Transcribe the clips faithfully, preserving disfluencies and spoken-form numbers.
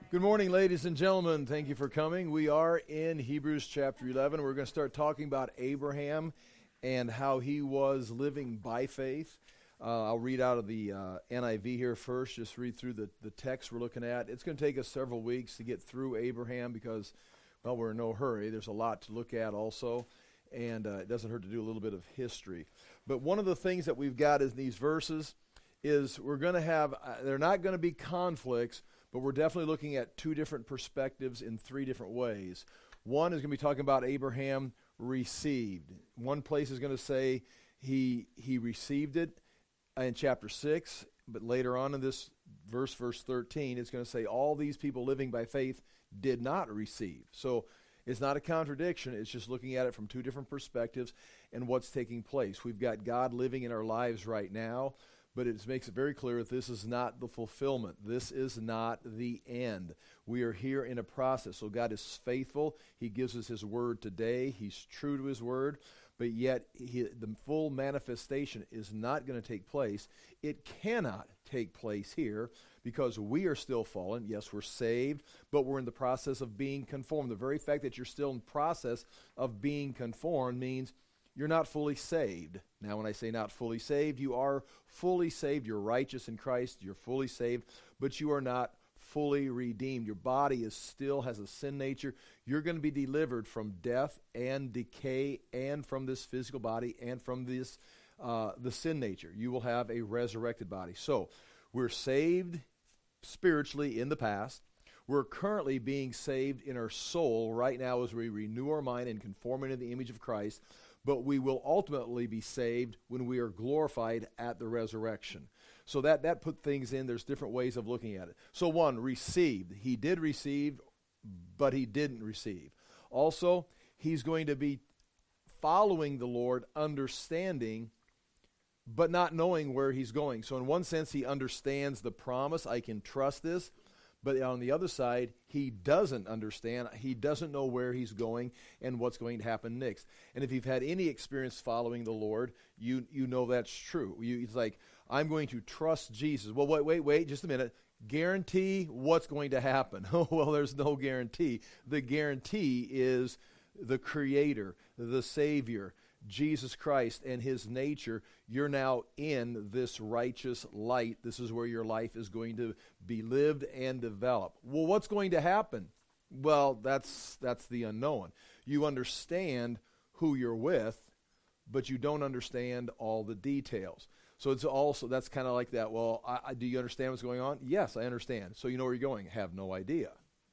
Good morning, ladies and gentlemen. Thank you for coming. We are in Hebrews chapter eleven. We're going to start talking about Abraham and how he was living by faith. Uh, I'll read out of the uh, N I V here first, just read through the, the text we're looking at. It's going to take us several weeks to get through Abraham because, well, we're in no hurry. There's a lot to look at also, and uh, it doesn't hurt to do a little bit of history. But one of the things that we've got in these verses is we're going to have, uh, they're not going to be conflicts, but we're definitely looking at two different perspectives in three different ways. One is going to be talking about Abraham received. One place is going to say he he received it in chapter six, but later on in this verse, verse thirteen, it's going to say all these people living by faith did not receive. So it's not a contradiction. It's just looking at it from two different perspectives and what's taking place. We've got God living in our lives right now, but it makes it very clear that this is not the fulfillment. This is not the end. We are here in a process. So God is faithful. He gives us his word today. He's true to his word, but yet he, the full manifestation is not going to take place. It cannot take place here because we are still fallen. Yes, we're saved, but we're in the process of being conformed. The very fact that you're still in process of being conformed means you're not fully saved. Now, when I say not fully saved, you are fully saved. You're righteous in Christ. You're fully saved, but you are not fully redeemed. Your body is still has a sin nature. You're going to be delivered from death and decay and from this physical body and from this uh, the sin nature. You will have a resurrected body. So we're saved spiritually in the past. We're currently being saved in our soul right now as we renew our mind and conform into the image of Christ. But we will ultimately be saved when we are glorified at the resurrection. So that, that put things in. There's different ways of looking at it. So one, received. He did receive, but he didn't receive. Also, he's going to be following the Lord, understanding, but not knowing where he's going. So in one sense, he understands the promise. I can trust this. But on the other side, he doesn't understand. He doesn't know where he's going and what's going to happen next. And if you've had any experience following the Lord, you you know that's true. You, it's like, I'm going to trust Jesus. Well, wait, wait, wait, just a minute. Guarantee what's going to happen. Oh, well, there's no guarantee. The guarantee is the Creator, the Savior, Jesus Christ and his nature. You're now in this righteous light. This is where your life is going to be lived and developed. Well, what's going to happen? Well, that's that's the unknown. You understand who you're with, but you don't understand all the details. So it's also, that's kind of like that. Well, I, I, do you understand what's going on? Yes, I understand. So you know where you're going? Have no idea.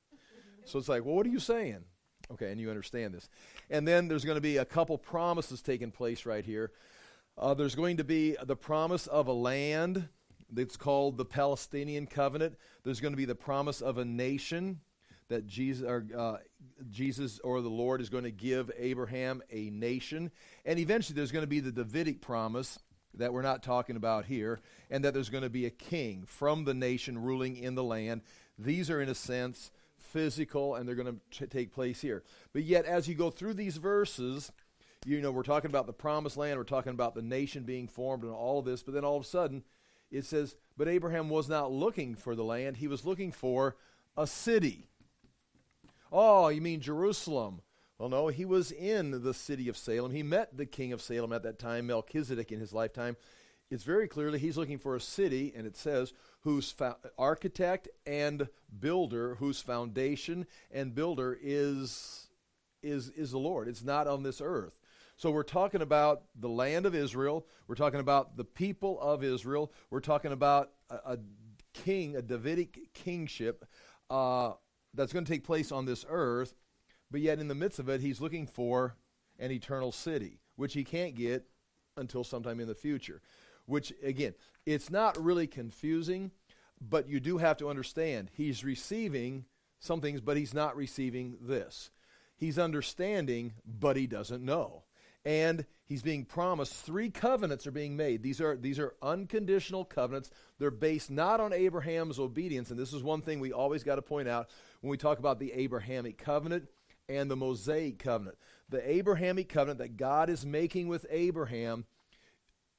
So it's like, well, what are you saying? Okay, and you understand this. And then there's going to be a couple promises taking place right here. Uh, there's going to be the promise of a land that's called the Palestinian covenant. There's going to be the promise of a nation that Jesus or, uh, Jesus or the Lord is going to give Abraham a nation. And eventually there's going to be the Davidic promise that we're not talking about here, and that there's going to be a king from the nation ruling in the land. These are, in a sense, physical, and they're going to t- take place here. But yet, as you go through these verses, you know, we're talking about the promised land, we're talking about the nation being formed and all of this, but then all of a sudden, it says, but Abraham was not looking for the land, he was looking for a city. Oh, you mean Jerusalem? Well, no, he was in the city of Salem. He met the king of Salem at that time, Melchizedek, in his lifetime. It's very clearly he's looking for a city, and it says, whose fo- architect and builder, whose foundation and builder is, is, is the Lord. It's not on this earth. So we're talking about the land of Israel. We're talking about the people of Israel. We're talking about a, a king, a Davidic kingship uh, that's going to take place on this earth. But yet in the midst of it, he's looking for an eternal city, which he can't get until sometime in the future. Which, again, it's not really confusing, but you do have to understand he's receiving some things, but he's not receiving this. He's understanding, but he doesn't know. And he's being promised three covenants are being made. These are these are unconditional covenants. They're based not on Abraham's obedience, and this is one thing we always got to point out when we talk about the Abrahamic covenant and the Mosaic covenant. The Abrahamic covenant that God is making with Abraham,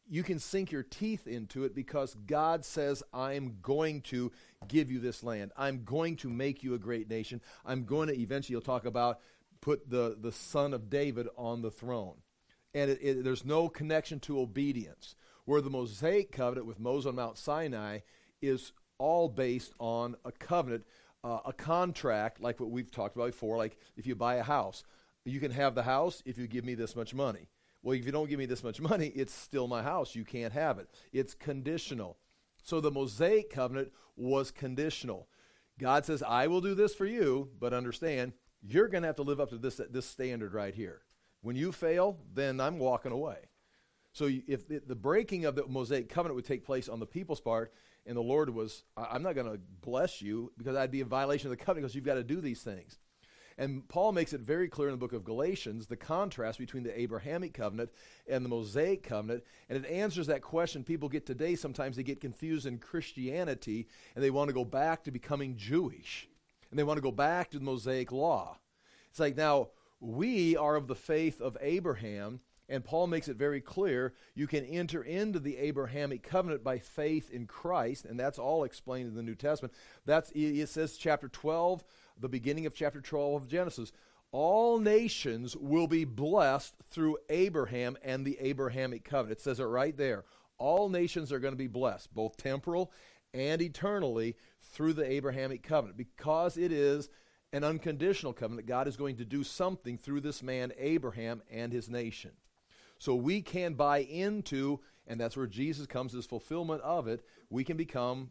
you can sink your teeth into it because God says, I'm going to give you this land. I'm going to make you a great nation. I'm going to eventually, you'll talk about, put the, the son of David on the throne. And it, it, there's no connection to obedience. Where the Mosaic covenant with Moses on Mount Sinai is all based on a covenant, uh, a contract, like what we've talked about before, like if you buy a house. You can have the house if you give me this much money. Well, if you don't give me this much money, it's still my house. You can't have it. It's conditional. So the Mosaic covenant was conditional. God says, I will do this for you, but understand, you're going to have to live up to this, this standard right here. When you fail, then I'm walking away. So if the breaking of the Mosaic covenant would take place on the people's part, and the Lord was, I'm not going to bless you because I'd be in violation of the covenant because you've got to do these things. And Paul makes it very clear in the book of Galatians, the contrast between the Abrahamic covenant and the Mosaic covenant. And it answers that question people get today. Sometimes they get confused in Christianity, and they want to go back to becoming Jewish. And they want to go back to the Mosaic law. It's like, now, we are of the faith of Abraham, and Paul makes it very clear you can enter into the Abrahamic covenant by faith in Christ, and that's all explained in the New Testament. That's, it says, chapter twelve, the beginning of chapter twelve of Genesis, all nations will be blessed through Abraham and the Abrahamic covenant. It says it right there. All nations are going to be blessed, both temporal and eternally, through the Abrahamic covenant, because it is an unconditional covenant. God is going to do something through this man, Abraham, and his nation. So we can buy into, and that's where Jesus comes as fulfillment of it, we can become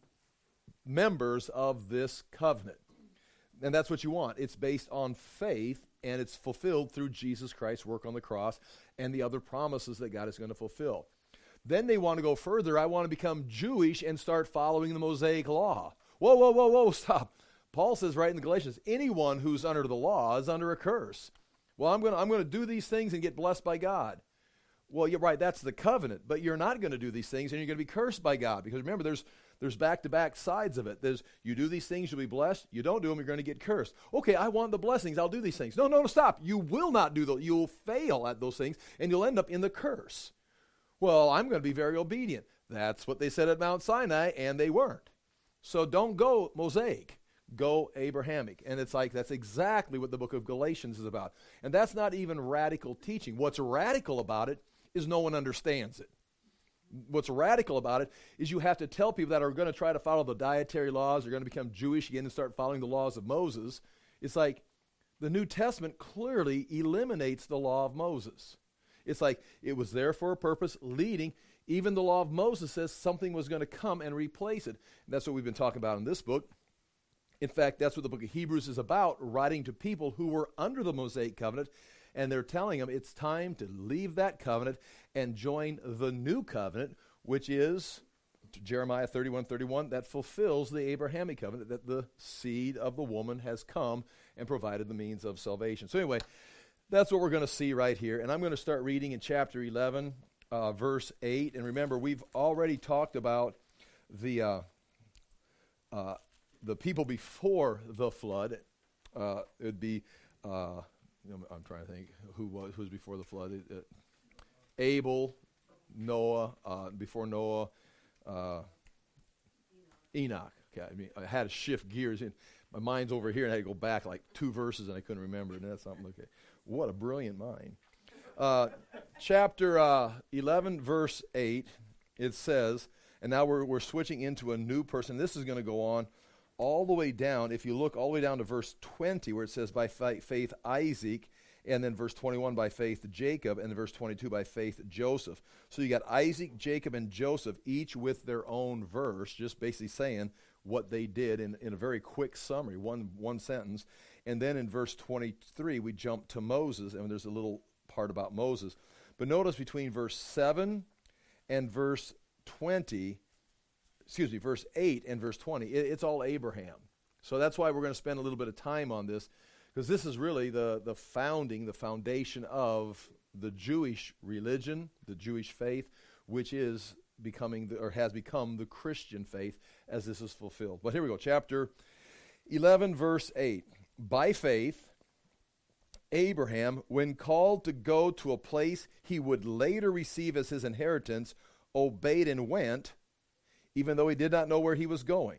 members of this covenant. And that's what you want. It's based on faith, and it's fulfilled through Jesus Christ's work on the cross and the other promises that God is going to fulfill. Then they want to go further. I want to become Jewish and start following the Mosaic law. Whoa, whoa, whoa, whoa, stop. Paul says right in the Galatians, anyone who's under the law is under a curse. Well, I'm going to, I'm going to do these things and get blessed by God. Well, you're right, that's the covenant, but you're not going to do these things and you're going to be cursed by God. Because remember, there's there's back-to-back sides of it. There's, you do these things, you'll be blessed. You don't do them, you're going to get cursed. Okay, I want the blessings, I'll do these things. No, no, no, stop. You will not do those. You'll fail at those things, and you'll end up in the curse. Well, I'm going to be very obedient. That's what they said at Mount Sinai, and they weren't. So don't go Mosaic. Go Abrahamic. And it's like, that's exactly what the book of Galatians is about. And that's not even radical teaching. What's radical about it is no one understands it. What's radical about it is you have to tell people that are going to try to follow the dietary laws, are going to become Jewish again and start following the laws of Moses. It's like the New Testament clearly eliminates the law of Moses. It's like it was there for a purpose, leading. Even the law of Moses says something was going to come and replace it. And that's what we've been talking about in this book. In fact, that's what the book of Hebrews is about, writing to people who were under the Mosaic covenant, and they're telling them it's time to leave that covenant and join the new covenant, which is Jeremiah thirty-one thirty-one, that fulfills the Abrahamic covenant, that the seed of the woman has come and provided the means of salvation. So anyway, that's what we're going to see right here. And I'm going to start reading in chapter eleven, uh, verse eight. And remember, we've already talked about the uh, uh, the people before the flood. Uh, it would be... Uh, I'm trying to think who was who was before the flood. Uh, Abel, Noah, uh, before Noah, uh, Enoch. Okay, I mean, I had to shift gears. In my mind's over here, and I had to go back like two verses, and I couldn't remember it. And that's something. Okay, what a brilliant mind. Uh, chapter uh, eleven, verse eight. It says, and now we're we're switching into a new person. This is going to go on all the way down. If you look all the way down to verse twenty, where it says, by faith Isaac, and then verse twenty-one, by faith Jacob, and then verse twenty-two, by faith Joseph. So you got Isaac, Jacob, and Joseph, each with their own verse, just basically saying what they did in, in a very quick summary, one, one sentence. And then in verse twenty-three, we jump to Moses, and there's a little part about Moses. But notice between verse seven and verse twenty, excuse me, verse eight and verse twenty, it, it's all Abraham. So that's why we're going to spend a little bit of time on this, because this is really the, the founding, the foundation of the Jewish religion, the Jewish faith, which is becoming, the, or has become the Christian faith as this is fulfilled. But here we go, chapter eleven, verse eight. By faith, Abraham, when called to go to a place he would later receive as his inheritance, obeyed and went, even though he did not know where he was going.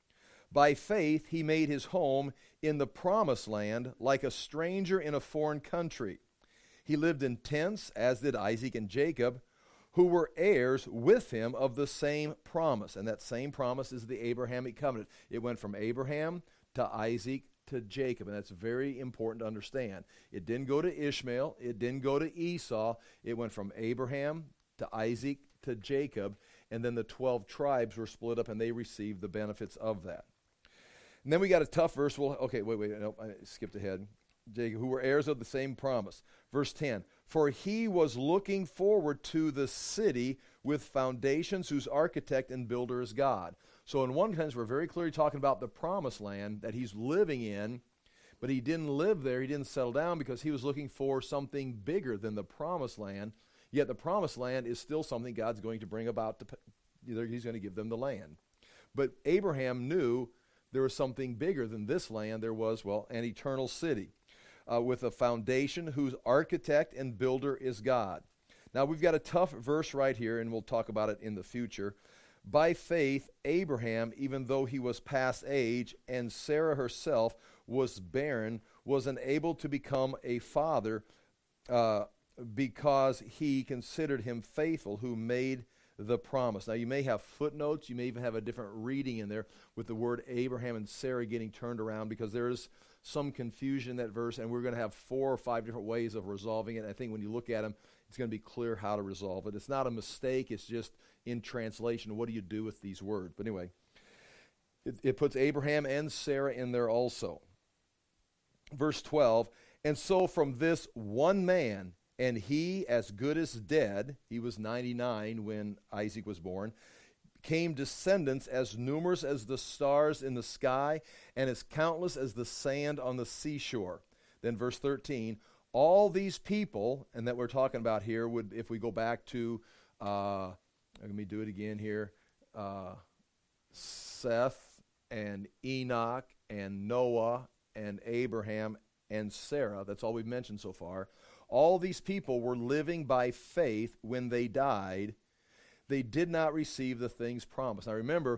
By faith, he made his home in the promised land like a stranger in a foreign country. He lived in tents, as did Isaac and Jacob, who were heirs with him of the same promise. And that same promise is the Abrahamic covenant. It went from Abraham to Isaac to Jacob, and that's very important to understand. It didn't go to Ishmael. It didn't go to Esau. It went from Abraham to Isaac to Jacob, and then the twelve tribes were split up, and they received the benefits of that. And then we got a tough verse. Well, okay, wait, wait, no, I skipped ahead. Jacob, who were heirs of the same promise. Verse ten, for he was looking forward to the city with foundations whose architect and builder is God. So in one sense, we're very clearly talking about the promised land that he's living in, but he didn't live there, he didn't settle down because he was looking for something bigger than the promised land, yet the promised land is still something God's going to bring about. To, he's going to give them the land. But Abraham knew there was something bigger than this land. There was, well, an eternal city uh, with a foundation whose architect and builder is God. Now, we've got a tough verse right here, and we'll talk about it in the future. By faith, Abraham, even though he was past age, and Sarah herself was barren, was unable to become a father uh, because he considered him faithful who made the promise. Now, you may have footnotes. You may even have a different reading in there with the word Abraham and Sarah getting turned around because there is some confusion in that verse, and we're going to have four or five different ways of resolving it. I think when you look at them, it's going to be clear how to resolve it. It's not a mistake. It's just in translation, what do you do with these words? But anyway, it, it puts Abraham and Sarah in there also. Verse twelve, and so from this one man, and he as good as dead, he was ninety-nine when Isaac was born, came descendants as numerous as the stars in the sky and as countless as the sand on the seashore. Then verse thirteen, all these people, and that we're talking about here, would, if we go back to, uh, let me do it again here, uh, Seth and Enoch and Noah and Abraham and Sarah, that's all we've mentioned so far. All these people were living by faith when they died. They did not receive the things promised. Now remember,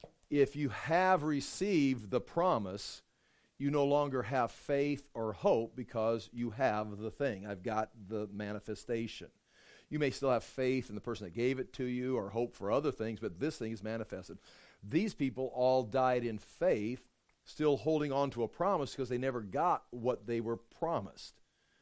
if you have received the promise, you no longer have faith or hope because you have the thing. I've got the manifestation. You may still have faith in the person that gave it to you or hope for other things, but this thing is manifested. These people all died in faith, still holding on to a promise because they never got what they were promised.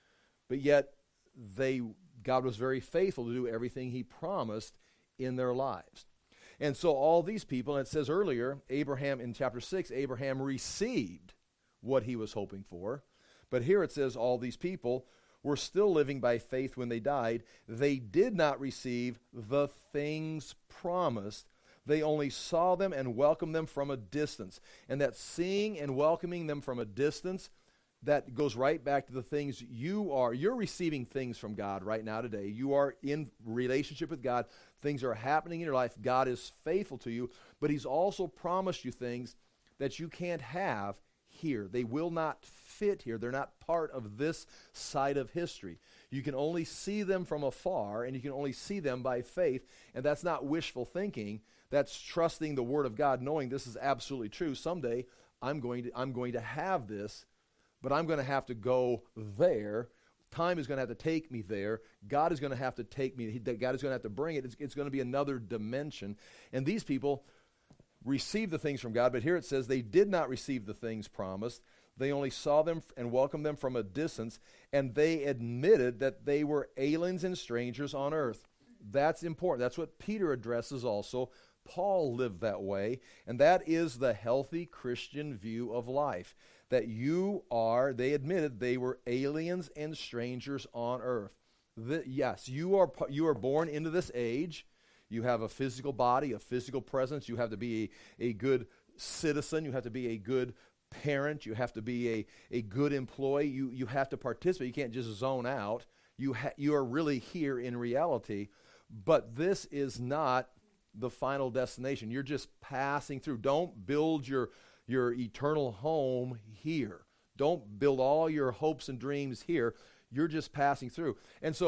But yet, they God was very faithful to do everything he promised in their lives. And so all these people, and it says earlier, Abraham in chapter six, Abraham received what he was hoping for. But here it says all these people were still living by faith when they died. They did not receive the things promised. They only saw them and welcomed them from a distance. And that seeing and welcoming them from a distance, that goes right back to the things you are. You're receiving things from God right now today. You are in relationship with God. Things are happening in your life. God is faithful to you, but he's also promised you things that you can't have here. They will not fit here. They're not part of this side of history. You can only see them from afar, and you can only see them by faith, and that's not wishful thinking. That's trusting the Word of God, knowing this is absolutely true. Someday I'm going to, I'm going to have this, but I'm going to have to go there. Time is going to have to take me there. God is going to have to take me. God is going to have to bring it. It's, it's going to be another dimension. And these people received the things from God, but here it says they did not receive the things promised. They only saw them and welcomed them from a distance, and they admitted that they were aliens and strangers on earth. That's important. That's what Peter addresses also. Paul lived that way, and that is the healthy Christian view of life. That you are, they admitted they were aliens and strangers on earth. The, yes, you are you are born into this age. You have a physical body, a physical presence. You have to be a, a good citizen. You have to be a good parent. You have to be a, a good employee. You you have to participate. You can't just zone out. You ha- you are really here in reality. But this is not the final destination. You're just passing through. Don't build your your eternal home here. Don't build all your hopes and dreams here. You're just passing through. And so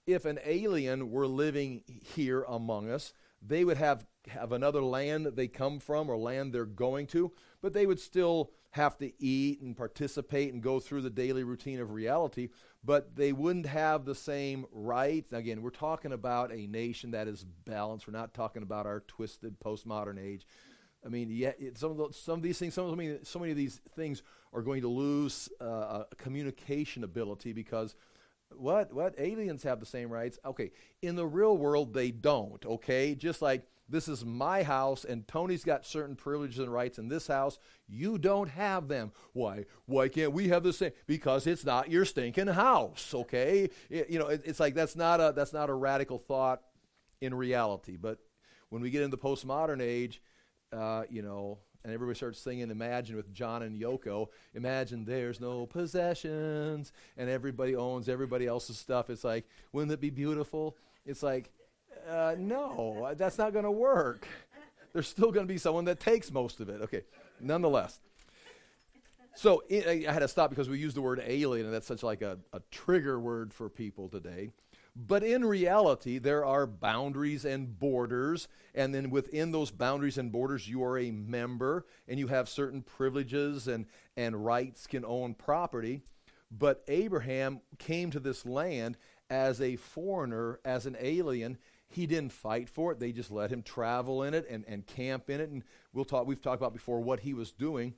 if an alien were living here among us, they would have, have another land that they come from or land they're going to, but they would still have to eat and participate and go through the daily routine of reality, but they wouldn't have the same rights. Again, we're talking about a nation that is balanced. We're not talking about our twisted postmodern age. I mean, yeah, it, some of the, some of these things, some of the, so many of these things are going to lose uh, communication ability because what what aliens have the same rights. Okay, in the real world they don't. Okay, just like this is my house and Tony's got certain privileges and rights in this house, you don't have them. Why? Why can't we have the same? Because it's not your stinking house. Okay, it, you know, it, it's like that's not a that's not a radical thought in reality. But when we get into the postmodern age. Uh, you know, and everybody starts singing Imagine with John and Yoko. Imagine there's no possessions, and everybody owns everybody else's stuff. It's like, wouldn't it be beautiful? It's like, uh, no, that's not going to work. There's still going to be someone that takes most of it. Okay, nonetheless. So it, I had to stop because we use the word alien, and that's such like a, a trigger word for people today. But in reality, there are boundaries and borders, and then within those boundaries and borders, you are a member, and you have certain privileges and, and rights, can own property. But Abraham came to this land as a foreigner, as an alien. He didn't fight for it. They just let him travel in it and, and camp in it, and we'll talk, we've talked about before what he was doing.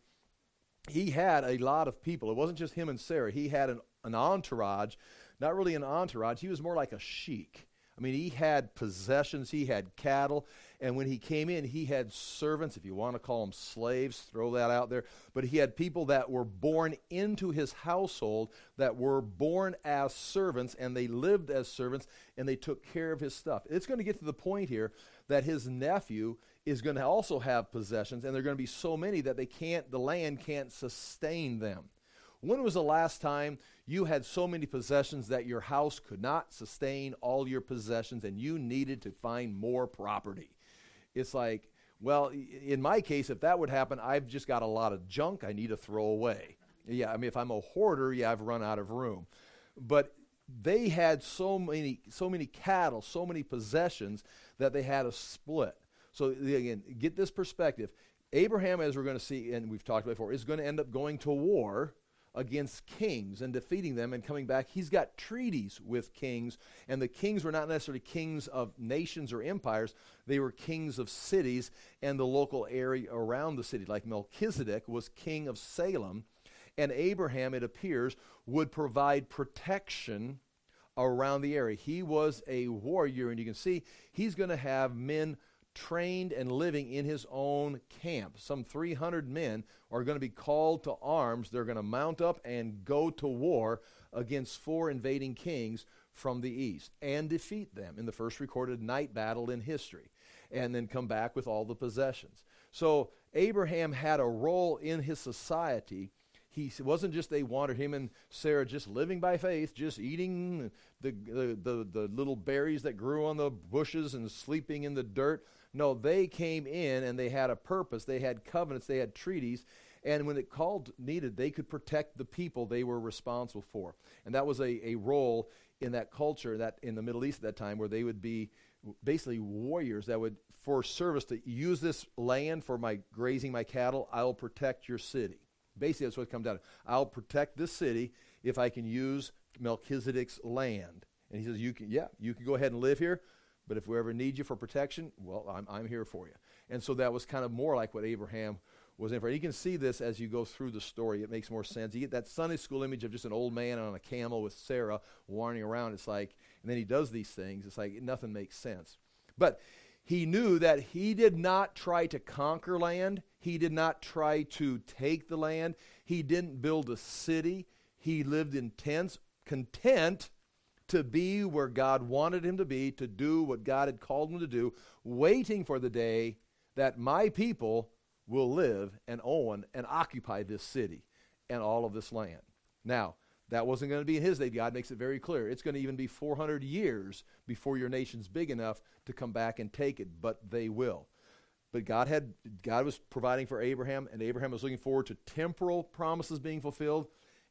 He had a lot of people. It wasn't just him and Sarah. He had an, an entourage. Not really an entourage. He was more like a sheik. I mean, he had possessions. He had cattle. And when he came in, he had servants, if you want to call them slaves, throw that out there. But he had people that were born into his household that were born as servants, and they lived as servants, and they took care of his stuff. It's going to get to the point here that his nephew is going to also have possessions, and they're going to be so many that they can't, the land can't sustain them. When was the last time you had so many possessions that your house could not sustain all your possessions and you needed to find more property? It's like, well, in my case, if that would happen, I've just got a lot of junk I need to throw away. Yeah, I mean, if I'm a hoarder, yeah, I've run out of room. But they had so many, so many cattle, so many possessions that they had a split. So again, get this perspective. Abraham, as we're going to see, and we've talked about before, is going to end up going to war against kings and defeating them and coming back. He's got treaties with kings, and the kings were not necessarily kings of nations or empires. They were kings of cities and the local area around the city. Like Melchizedek was king of Salem, and Abraham, it appears, would provide protection around the area. He was a warrior, and you can see he's going to have men trained and living in his own camp. Some three hundred men are going to be called to arms. They're going to mount up and go to war against four invading kings from the east and defeat them in the first recorded night battle in history, and then come back with all the possessions. So Abraham had a role in his society. He wasn't just they wanted him and Sarah just living by faith, just eating the, the, the, the little berries that grew on the bushes and sleeping in the dirt. No, they came in and they had a purpose. They had covenants. They had treaties. And when it called needed, they could protect the people they were responsible for. And that was a, a role in that culture that in the Middle East at that time where they would be basically warriors that would, for service, to use this land for my grazing my cattle, I'll protect your city. Basically, that's what it comes down to. I'll protect this city if I can use Melchizedek's land. And he says, "You can, yeah, you can go ahead and live here, but if we ever need you for protection, well, I'm, I'm here for you." And so that was kind of more like what Abraham was in for. And you can see this as you go through the story. It makes more sense. You get that Sunday school image of just an old man on a camel with Sarah wandering around. It's like, and then he does these things. It's like nothing makes sense. But he knew that he did not try to conquer land. He did not try to take the land. He didn't build a city. He lived in tents, content to be where God wanted him to be, to do what God had called him to do, waiting for the day that my people will live and own and occupy this city and all of this land. Now, that wasn't going to be in his day. God makes it very clear. It's going to even be four hundred years before your nation's big enough to come back and take it, but they will. But God had God was providing for Abraham, and Abraham was looking forward to temporal promises being fulfilled,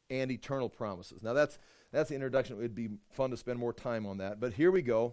and eternal promises. Now that's that's the introduction. It would be fun to spend more time on that. But here we go.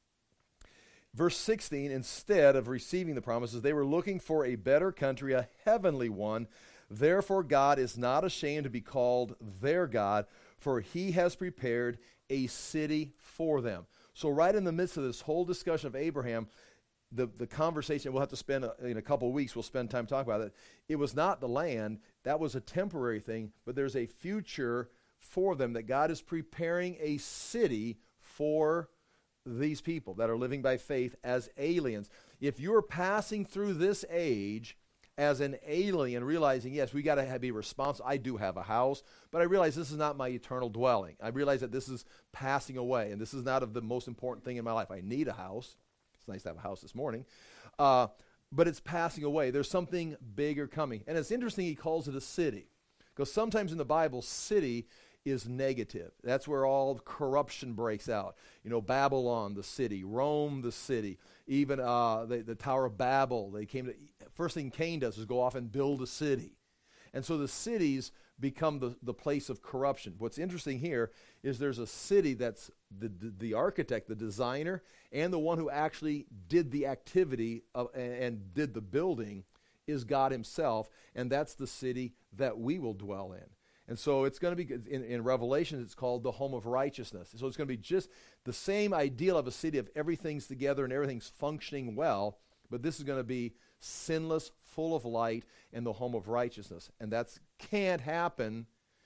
Verse sixteen, instead of receiving the promises, they were looking for a better country, a heavenly one. Therefore God is not ashamed to be called their God, for he has prepared a city for them. So right in the midst of this whole discussion of Abraham, the, the conversation, we'll have to spend, a, in a couple of weeks, we'll spend time talking about it. It was not the land. That was a temporary thing, but there's a future for them, that God is preparing a city for these people that are living by faith as aliens. If you're passing through this age as an alien, realizing, yes, we got to be responsible. I do have a house, but I realize this is not my eternal dwelling. I realize that this is passing away, and this is not of the most important thing in my life. I need a house. It's nice to have a house this morning. Uh, but it's passing away. There's something bigger coming. And it's interesting he calls it a city, because sometimes in the Bible, city is negative. That's where all corruption breaks out. You know, Babylon, the city, Rome, the city, even uh, the, the Tower of Babel. They came to, first thing Cain does is go off and build a city. And so the cities become the, the place of corruption. What's interesting here is there's a city that's the, the, the architect, the designer, and the one who actually did the activity of, and, and did the building is God himself, and that's the city that we will dwell in. And so it's going to be, in, in Revelation, it's called the home of righteousness. So it's going to be just the same ideal of a city of everything's together and everything's functioning well, but this is going to be sinless, full of light, and the home of righteousness. And that can't happen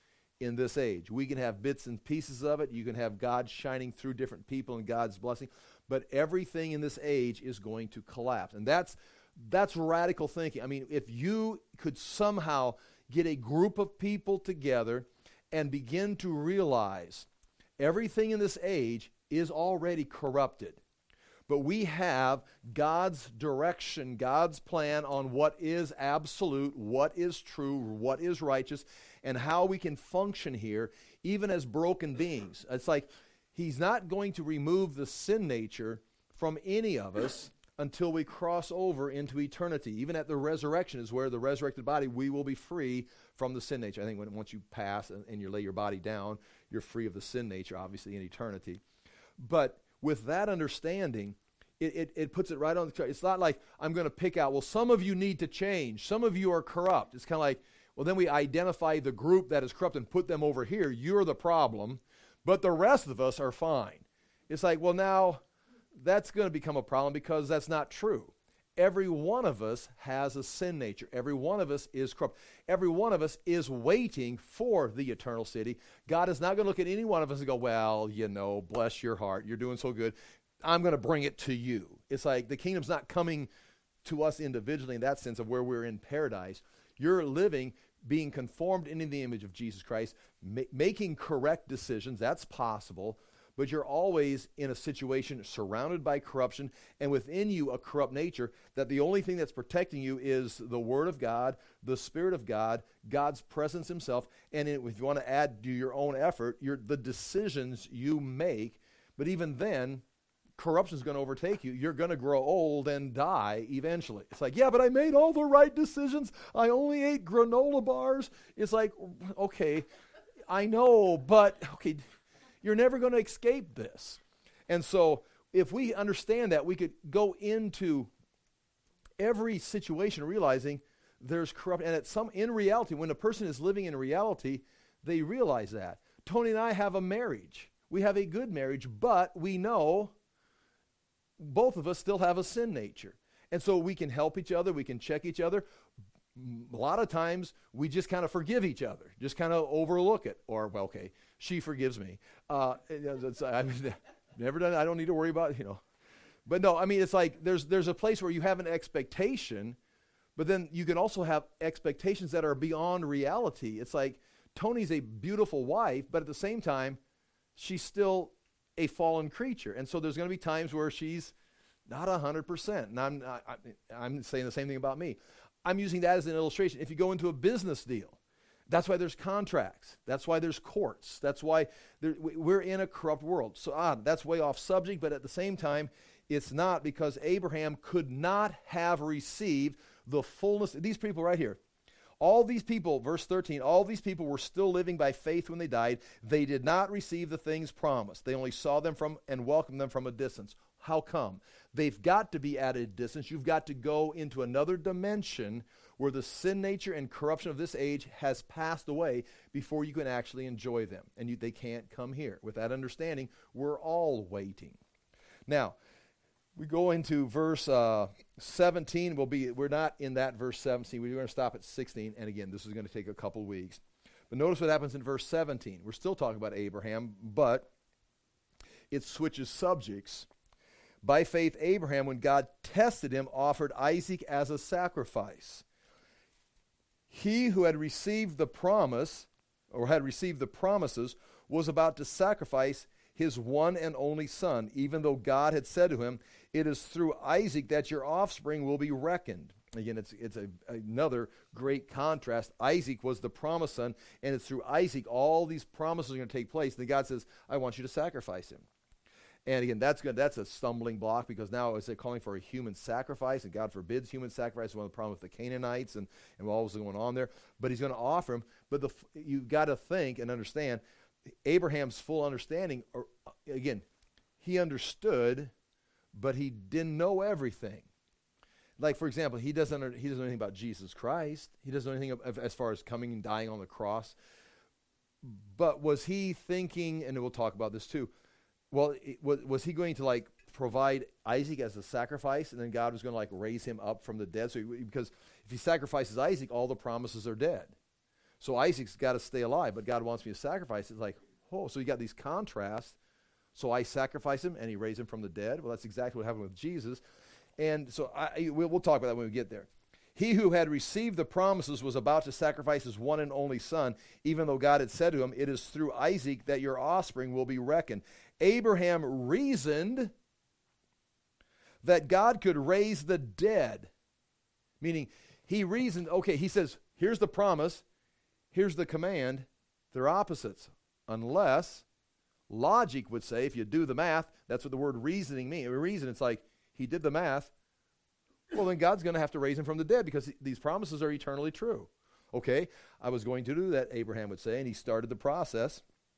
in this age. We can have bits and pieces of it. You can have God shining through different people and God's blessing, but everything in this age is going to collapse. And that's that's radical thinking. I mean, if you could somehow get a group of people together and begin to realize everything in this age is already corrupted. But we have God's direction, God's plan on what is absolute, what is true, what is righteous, and how we can function here, even as broken beings. It's like he's not going to remove the sin nature from any of us until we cross over into eternity. Even at the resurrection is where the resurrected body, we will be free from the sin nature. I think when once you pass and, and you lay your body down, you're free of the sin nature, obviously, in eternity. But with that understanding, it, it, it puts it right on the track. It's not like I'm going to pick out, well, some of you need to change. Some of you are corrupt. It's kind of like, well, then we identify the group that is corrupt and put them over here. You're the problem, but the rest of us are fine. It's like, well, now that's going to become a problem because that's not true. Every one of us has a sin nature. Every one of us is corrupt. Every one of us is waiting for the eternal city. God is not going to look at any one of us and go, well, you know, bless your heart. You're doing so good. I'm going to bring it to you. It's like the kingdom's not coming to us individually in that sense of where we're in paradise. You're living, being conformed into the image of Jesus Christ, ma- making correct decisions. That's possible. But you're always in a situation surrounded by corruption and within you a corrupt nature that the only thing that's protecting you is the Word of God, the Spirit of God, God's presence himself, and if you want to add to your own effort, your, the decisions you make. But even then, corruption is going to overtake you. You're going to grow old and die eventually. It's like, yeah, but I made all the right decisions. I only ate granola bars. It's like, okay, I know, but okay, you're never going to escape this. And so if we understand that, we could go into every situation realizing there's corruption. And at some, in reality, when a person is living in reality, they realize that. Tony and I have a marriage. We have a good marriage, but we know both of us still have a sin nature. And so we can help each other. We can check each other. A lot of times we just kind of forgive each other, just kind of overlook it. Or, well, okay, she forgives me. Uh, it's, I've never done it. I don't need to worry about it, you know. But no, I mean, it's like there's there's a place where you have an expectation, but then you can also have expectations that are beyond reality. It's like Tony's a beautiful wife, but at the same time, she's still a fallen creature. And so there's going to be times where she's not one hundred percent. And I'm, I, I'm saying the same thing about me. I'm using that as an illustration. If you go into a business deal, that's why there's contracts. That's why there's courts. That's why there, we're in a corrupt world. So ah, that's way off subject, but at the same time, it's not, because Abraham could not have received the fullness. These people right here, All these people, verse thirteen, all these people were still living by faith when they died. They did not receive the things promised. They only saw them from and welcomed them from a distance. How come? They've got to be at a distance. You've got to go into another dimension where the sin nature and corruption of this age has passed away before you can actually enjoy them. And you, they can't come here. With that understanding, we're all waiting. Now, we go into verse uh, seventeen. We'll be, we're not in that verse seventeen. We're going to stop at sixteen. And again, this is going to take a couple weeks. But notice what happens in verse seventeen. We're still talking about Abraham, but it switches subjects. By faith, Abraham, when God tested him, offered Isaac as a sacrifice. He who had received the promise, or had received the promises, was about to sacrifice his one and only son, even though God had said to him, "It is through Isaac that your offspring will be reckoned." Again, it's it's a, another great contrast. Isaac was the promised son, and it's through Isaac all these promises are going to take place. And God says, "I want you to sacrifice him." And again, that's good. That's a stumbling block, because now is it calling for a human sacrifice, and God forbids human sacrifice. One of the problems with the Canaanites and, and what was going on there. But he's going to offer him. But the, you've got to think and understand Abraham's full understanding. Or, again, he understood, but he didn't know everything. Like, for example, he doesn't he doesn't know anything about Jesus Christ. He doesn't know anything of, as far as coming and dying on the cross. But was he thinking, and we'll talk about this too, well, it, was, was he going to, like, provide Isaac as a sacrifice, and then God was going to, like, raise him up from the dead? So, he, because if he sacrifices Isaac, all the promises are dead. So Isaac's got to stay alive, but God wants me to sacrifice. It's like, oh, so you got these contrasts. So I sacrifice him, and he raised him from the dead. Well, that's exactly what happened with Jesus. And so I, we'll, we'll talk about that when we get there. He who had received the promises was about to sacrifice his one and only son, even though God had said to him, "It is through Isaac that your offspring will be reckoned." Abraham reasoned that God could raise the dead. Meaning, he reasoned, okay, he says, here's the promise, here's the command. They're opposites. Unless, logic would say, if you do the math, that's what the word reasoning means. Reason, it's like, he did the math, well, then God's going to have to raise him from the dead, because these promises are eternally true. Okay, I was going to do that, Abraham would say, and he started the process.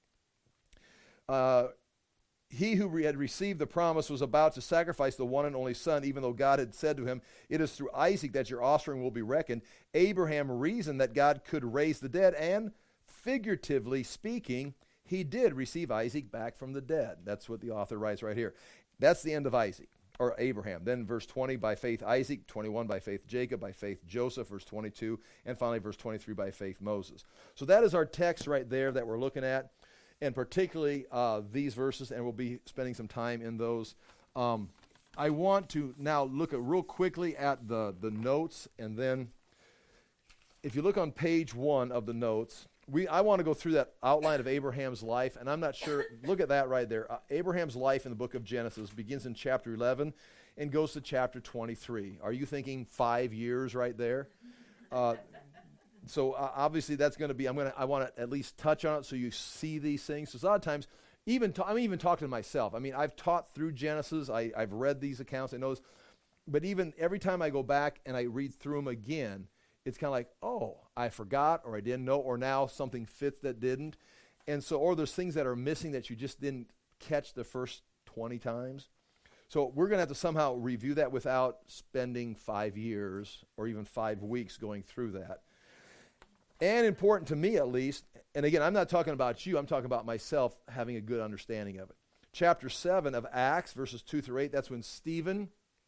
Uh, he who re- had received the promise was about to sacrifice the one and only son, even though God had said to him, "It is through Isaac that your offspring will be reckoned." Abraham reasoned that God could raise the dead, and figuratively speaking, he did receive Isaac back from the dead. That's what the author writes right here. That's the end of Isaac. Or Abraham. Then verse twenty, by faith Isaac, twenty-one, by faith Jacob, by faith Joseph, verse twenty-two, and finally verse twenty-three, by faith Moses. So that is our text right there that we're looking at, and particularly uh, these verses, and we'll be spending some time in those. Um, I want to now look at real quickly at the, the notes, and then if you look on page one of the notes, We, I want to go through that outline of Abraham's life, and I'm not sure, look at that right there. Uh, Abraham's life in the book of Genesis begins in chapter eleven and goes to chapter twenty-three. Are you thinking five years right there? Uh, so uh, obviously that's going to be, I'm going to, I want to at least touch on it so you see these things. So a lot of times, even ta- I'm even talking to myself. I mean, I've taught through Genesis. I, I've read these accounts. I know this. But even every time I go back and I read through them again, it's kind of like, oh, I forgot, or I didn't know, or now something fits that didn't. And so, or there's things that are missing that you just didn't catch the first twenty times. So we're going to have to somehow review that without spending five years or even five weeks going through that. And important to me, at least, and again, I'm not talking about you, I'm talking about myself having a good understanding of it. Chapter seven of Acts, verses two through eight, that's when Stephen,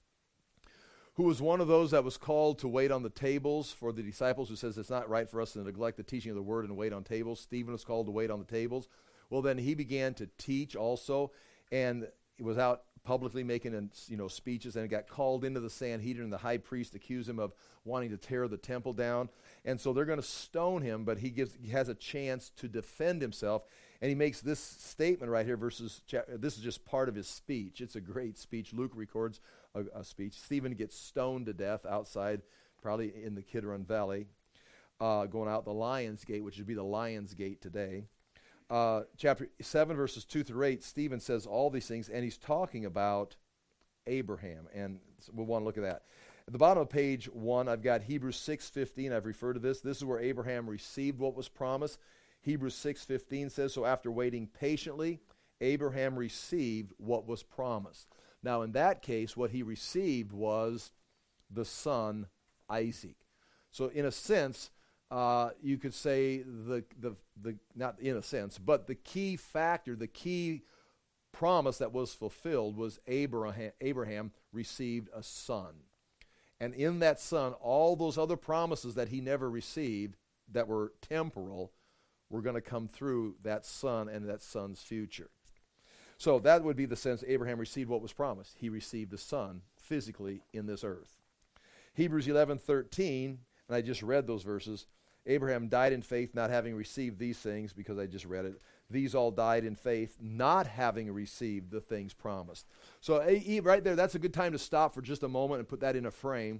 who was one of those that was called to wait on the tables for the disciples, who says it's not right for us to neglect the teaching of the word and wait on tables. Stephen was called to wait on the tables. Well, then he began to teach also, and he was out publicly making you know speeches, and got called into the Sanhedrin, and the high priest accused him of wanting to tear the temple down. And so they're going to stone him, but he gives he has a chance to defend himself, and he makes this statement right here. Versus this is just part of his speech. It's a great speech. Luke records a, a speech. Stephen gets stoned to death outside, probably in the Kidron Valley, uh, going out the Lion's Gate, which would be the Lion's Gate today. Uh, chapter seven, verses two through eight, Stephen says all these things, and he's talking about Abraham, and we'll want to look at that. At the bottom of page one, I've got Hebrews six fifteen. I've referred to this. This is where Abraham received what was promised. Hebrews six fifteen says, so after waiting patiently, Abraham received what was promised. Now, in that case, what he received was the son Isaac. So, in a sense, uh, you could say the the the not in a sense, but the key factor, the key promise that was fulfilled was Abraham. Abraham received a son, and in that son, all those other promises that he never received that were temporal were going to come through that son and that son's future. So that would be the sense Abraham received what was promised. He received a son physically in this earth. Hebrews eleven thirteen, and I just read those verses. Abraham died in faith, not having received these things, because I just read it. These all died in faith, not having received the things promised. So right there, that's a good time to stop for just a moment and put that in a frame.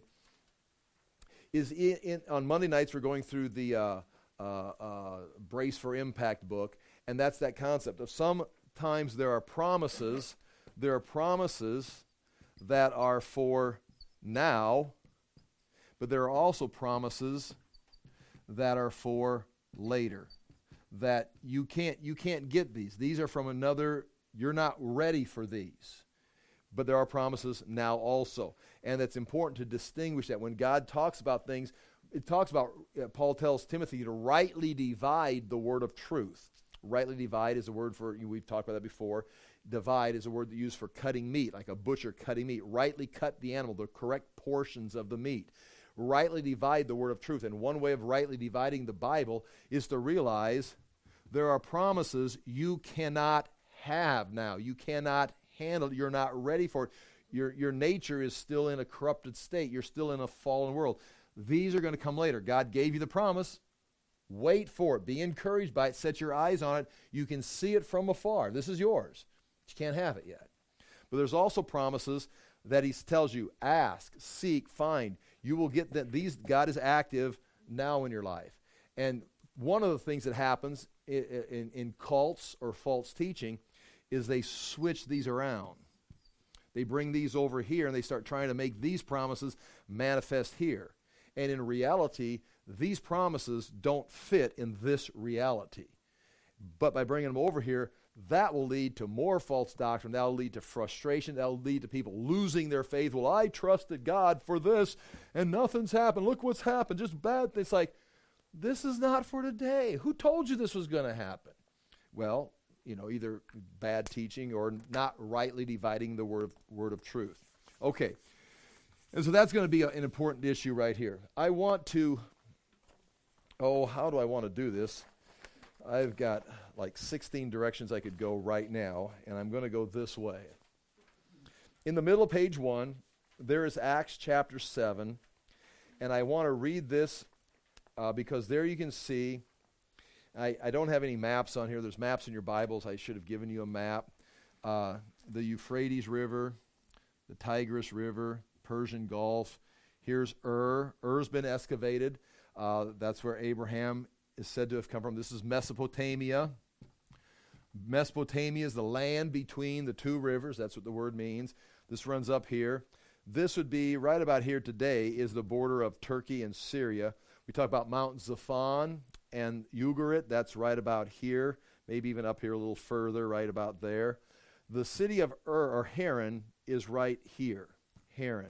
Is in, in, on Monday nights, we're going through the uh, uh, uh, Brace for Impact book, and that's that concept of sometimes there are promises, there are promises that are for now, but there are also promises that are for later. That you can't you can't get these. These are from another, you're not ready for these. But there are promises now also. And it's important to distinguish that when God talks about things, it talks about, uh, Paul tells Timothy to rightly divide the word of truth. Rightly divide is a word for, we've talked about that before. Divide is a word used for cutting meat, like a butcher cutting meat. Rightly cut the animal, the correct portions of the meat. Rightly divide the word of truth. And one way of rightly dividing the Bible is to realize there are promises you cannot have now. You cannot handle it. You're not ready for it. Your, your nature is still in a corrupted state. You're still in a fallen world. These are going to come later. God gave you the promise. Wait for it. Be encouraged by it. Set your eyes on it. You can see it from afar. This is yours. You can't have it yet. But there's also promises that he tells you, ask, seek, find. You will get that. These, God is active now in your life. And one of the things that happens in, in, in cults or false teaching is they switch these around. They bring these over here and they start trying to make these promises manifest here. And in reality, these promises don't fit in this reality. But by bringing them over here, that will lead to more false doctrine. That will lead to frustration. That will lead to people losing their faith. Well, I trusted God for this, and nothing's happened. Look what's happened. Just bad. It's like, this is not for today. Who told you this was going to happen? Well, you know, either bad teaching or not rightly dividing the word of, word of truth. Okay. And so that's going to be a, an important issue right here. I want to, oh, how do I want to do this? I've got like sixteen directions I could go right now, and I'm going to go this way. In the middle of page one, there is Acts chapter seven, and I want to read this uh, because there you can see, I, I don't have any maps on here. There's maps in your Bibles. I should have given you a map. Uh, the Euphrates River, the Tigris River, Persian Gulf. Here's Ur. Ur's been excavated. Uh, that's where Abraham is said to have come from. This is Mesopotamia. Mesopotamia is the land between the two rivers. That's what the word means. This runs up here. This would be right about here today is the border of Turkey and Syria. We talk about Mount Zaphon and Ugarit. That's right about here, maybe even up here a little further, right about there. The city of Ur, or Haran, is right here. Haran.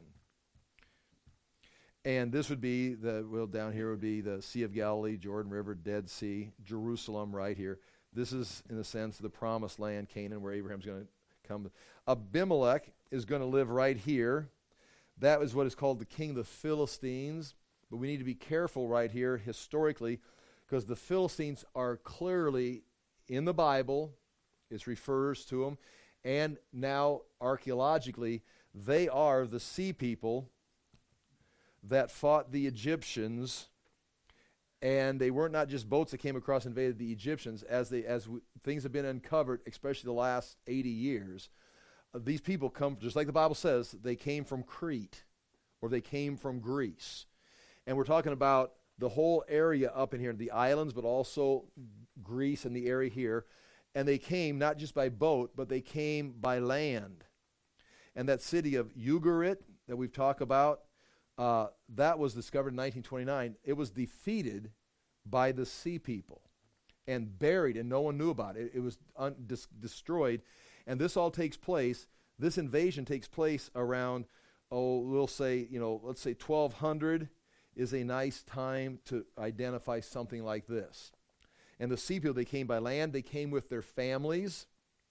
And this would be, the well, down here would be the Sea of Galilee, Jordan River, Dead Sea, Jerusalem right here. This is, in a sense, the promised land, Canaan, where Abraham's going to come. Abimelech is going to live right here. That is what is called the king of the Philistines. But we need to be careful right here, historically, because the Philistines are clearly in the Bible. It refers to them. And now, archaeologically, they are the sea people that fought the Egyptians, and they weren't not just boats that came across and invaded the Egyptians. As they as we, things have been uncovered, especially the last eighty years, uh, these people come, just like the Bible says, they came from Crete, or they came from Greece. And we're talking about the whole area up in here, the islands, but also Greece and the area here. And they came not just by boat, but they came by land. And that city of Ugarit that we've talked about, uh, that was discovered in nineteen twenty-nine. It was defeated by the Sea People and buried, and no one knew about it. It was un- dis- destroyed, and this all takes place, this invasion takes place around, oh, we'll say, you know, let's say twelve hundred is a nice time to identify something like this. And the Sea People, they came by land, they came with their families,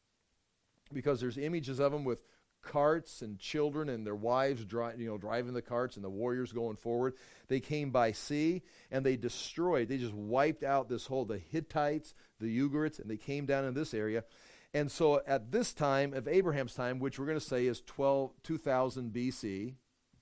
because there's images of them with carts and children and their wives dri- you know, driving the carts and the warriors going forward. They came by sea, and they destroyed, they just wiped out this whole, the Hittites, the Ugarites, and they came down in this area. And so at this time of Abraham's time, which we're going to say is twelve, two thousand B C,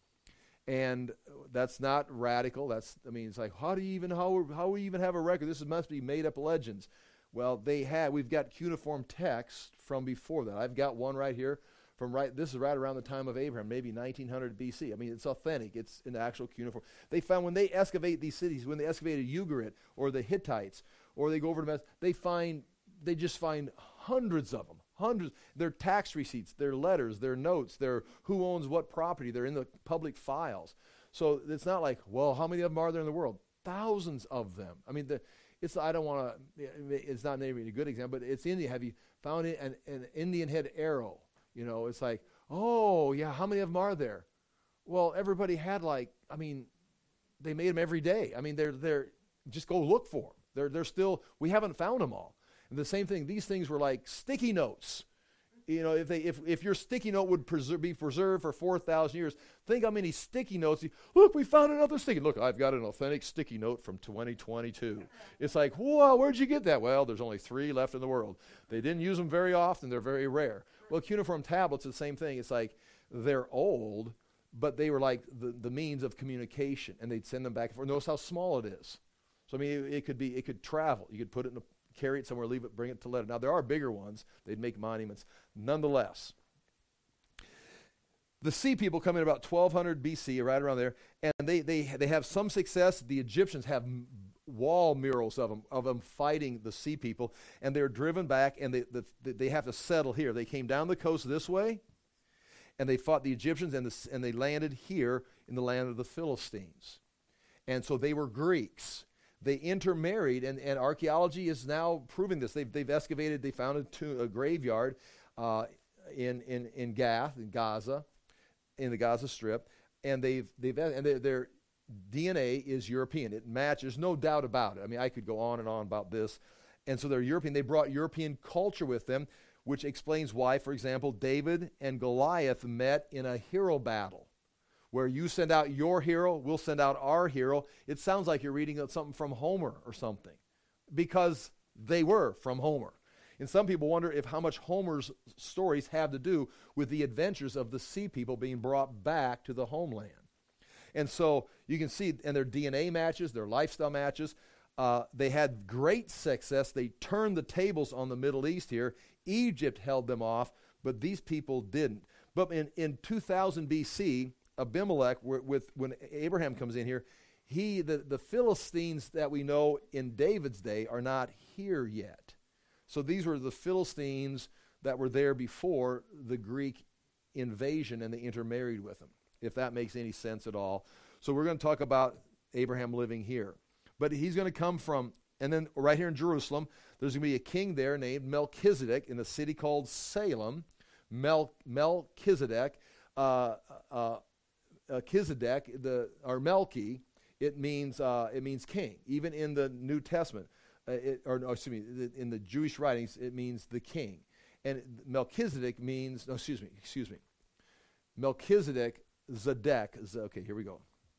and that's not radical. That's, I mean, it's like, how do you even, how, how we even have a record? This must be made up legends. Well, they had, we've got cuneiform texts from before that. I've got one right here from right, this is right around the time of Abraham, maybe nineteen hundred B C. I mean, it's authentic. It's an actual cuneiform. They found when they excavate these cities, when they excavated Ugarit or the Hittites, or they go over to Mes, they find, they just find hundreds of them. Hundreds. Their tax receipts, their letters, their notes, their who owns what property. They're in the public files. So it's not like, well, how many of them are there in the world? Thousands of them. I mean, the, it's, I don't want to, it's not maybe a good example, but it's India. Have you found it, an, an Indian head arrow? You know, it's like, oh, yeah, how many of them are there? Well, everybody had like, I mean, they made them every day. I mean, they're, they're, just go look for them. They're, they're still, we haven't found them all. And the same thing, these things were like sticky notes. You know, if they, if, if your sticky note would preser- be preserved for four thousand years, think how many sticky notes. You, look, we found another sticky. Look, I've got an authentic sticky note from twenty twenty-two. It's like, whoa, where'd you get that? Well, there's only three left in the world. They didn't use them very often. They're very rare. Well, cuneiform tablets are the same thing. It's like they're old, but they were like the, the means of communication, and they'd send them back and forth. Notice how small it is. So, I mean, it, it could be, it could travel. You could put it in a, carry it somewhere, leave it, bring it to letter. Now, there are bigger ones. They'd make monuments. Nonetheless, the Sea People come in about twelve hundred B C, right around there, and they they they have some success. The Egyptians have m- wall murals of them, of them fighting the Sea People, and they're driven back, and they the, they have to settle here. They came down the coast this way, and they fought the Egyptians, and, the, and they landed here in the land of the Philistines. And so they were Greeks. They intermarried, and, and archaeology is now proving this. They've, they've excavated, they found a, to, a graveyard uh, in, in, in Gath, in Gaza, in the Gaza Strip, and they've, they've and their, their D N A is European. It matches, no doubt about it. I mean, I could go on and on about this. And so they're European. They brought European culture with them, which explains why, for example, David and Goliath met in a hero battle, where you send out your hero, we'll send out our hero. It sounds like you're reading something from Homer or something, because they were from Homer. And some people wonder if how much Homer's stories have to do with the adventures of the Sea People being brought back to the homeland. And so you can see, and their D N A matches, their lifestyle matches. Uh, they had great success. They turned the tables on the Middle East here. Egypt held them off, but these people didn't. But in, in two thousand B C, Abimelech, with, with when Abraham comes in here, he the, the Philistines that we know in David's day are not here yet. So these were the Philistines that were there before the Greek invasion, and they intermarried with them, if that makes any sense at all. So we're going to talk about Abraham living here. But he's going to come from, and then right here in Jerusalem, there's going to be a king there named Melchizedek in a city called Salem. Mel, Melchizedek, uh, uh, uh, Kizedek, the, or Melchi, it means, uh, it means king. Even in the New Testament, uh, it, or no, excuse me, in the Jewish writings, it means the king. And Melchizedek means, no, excuse me, excuse me. Melchizedek, Zedek, okay, here we go.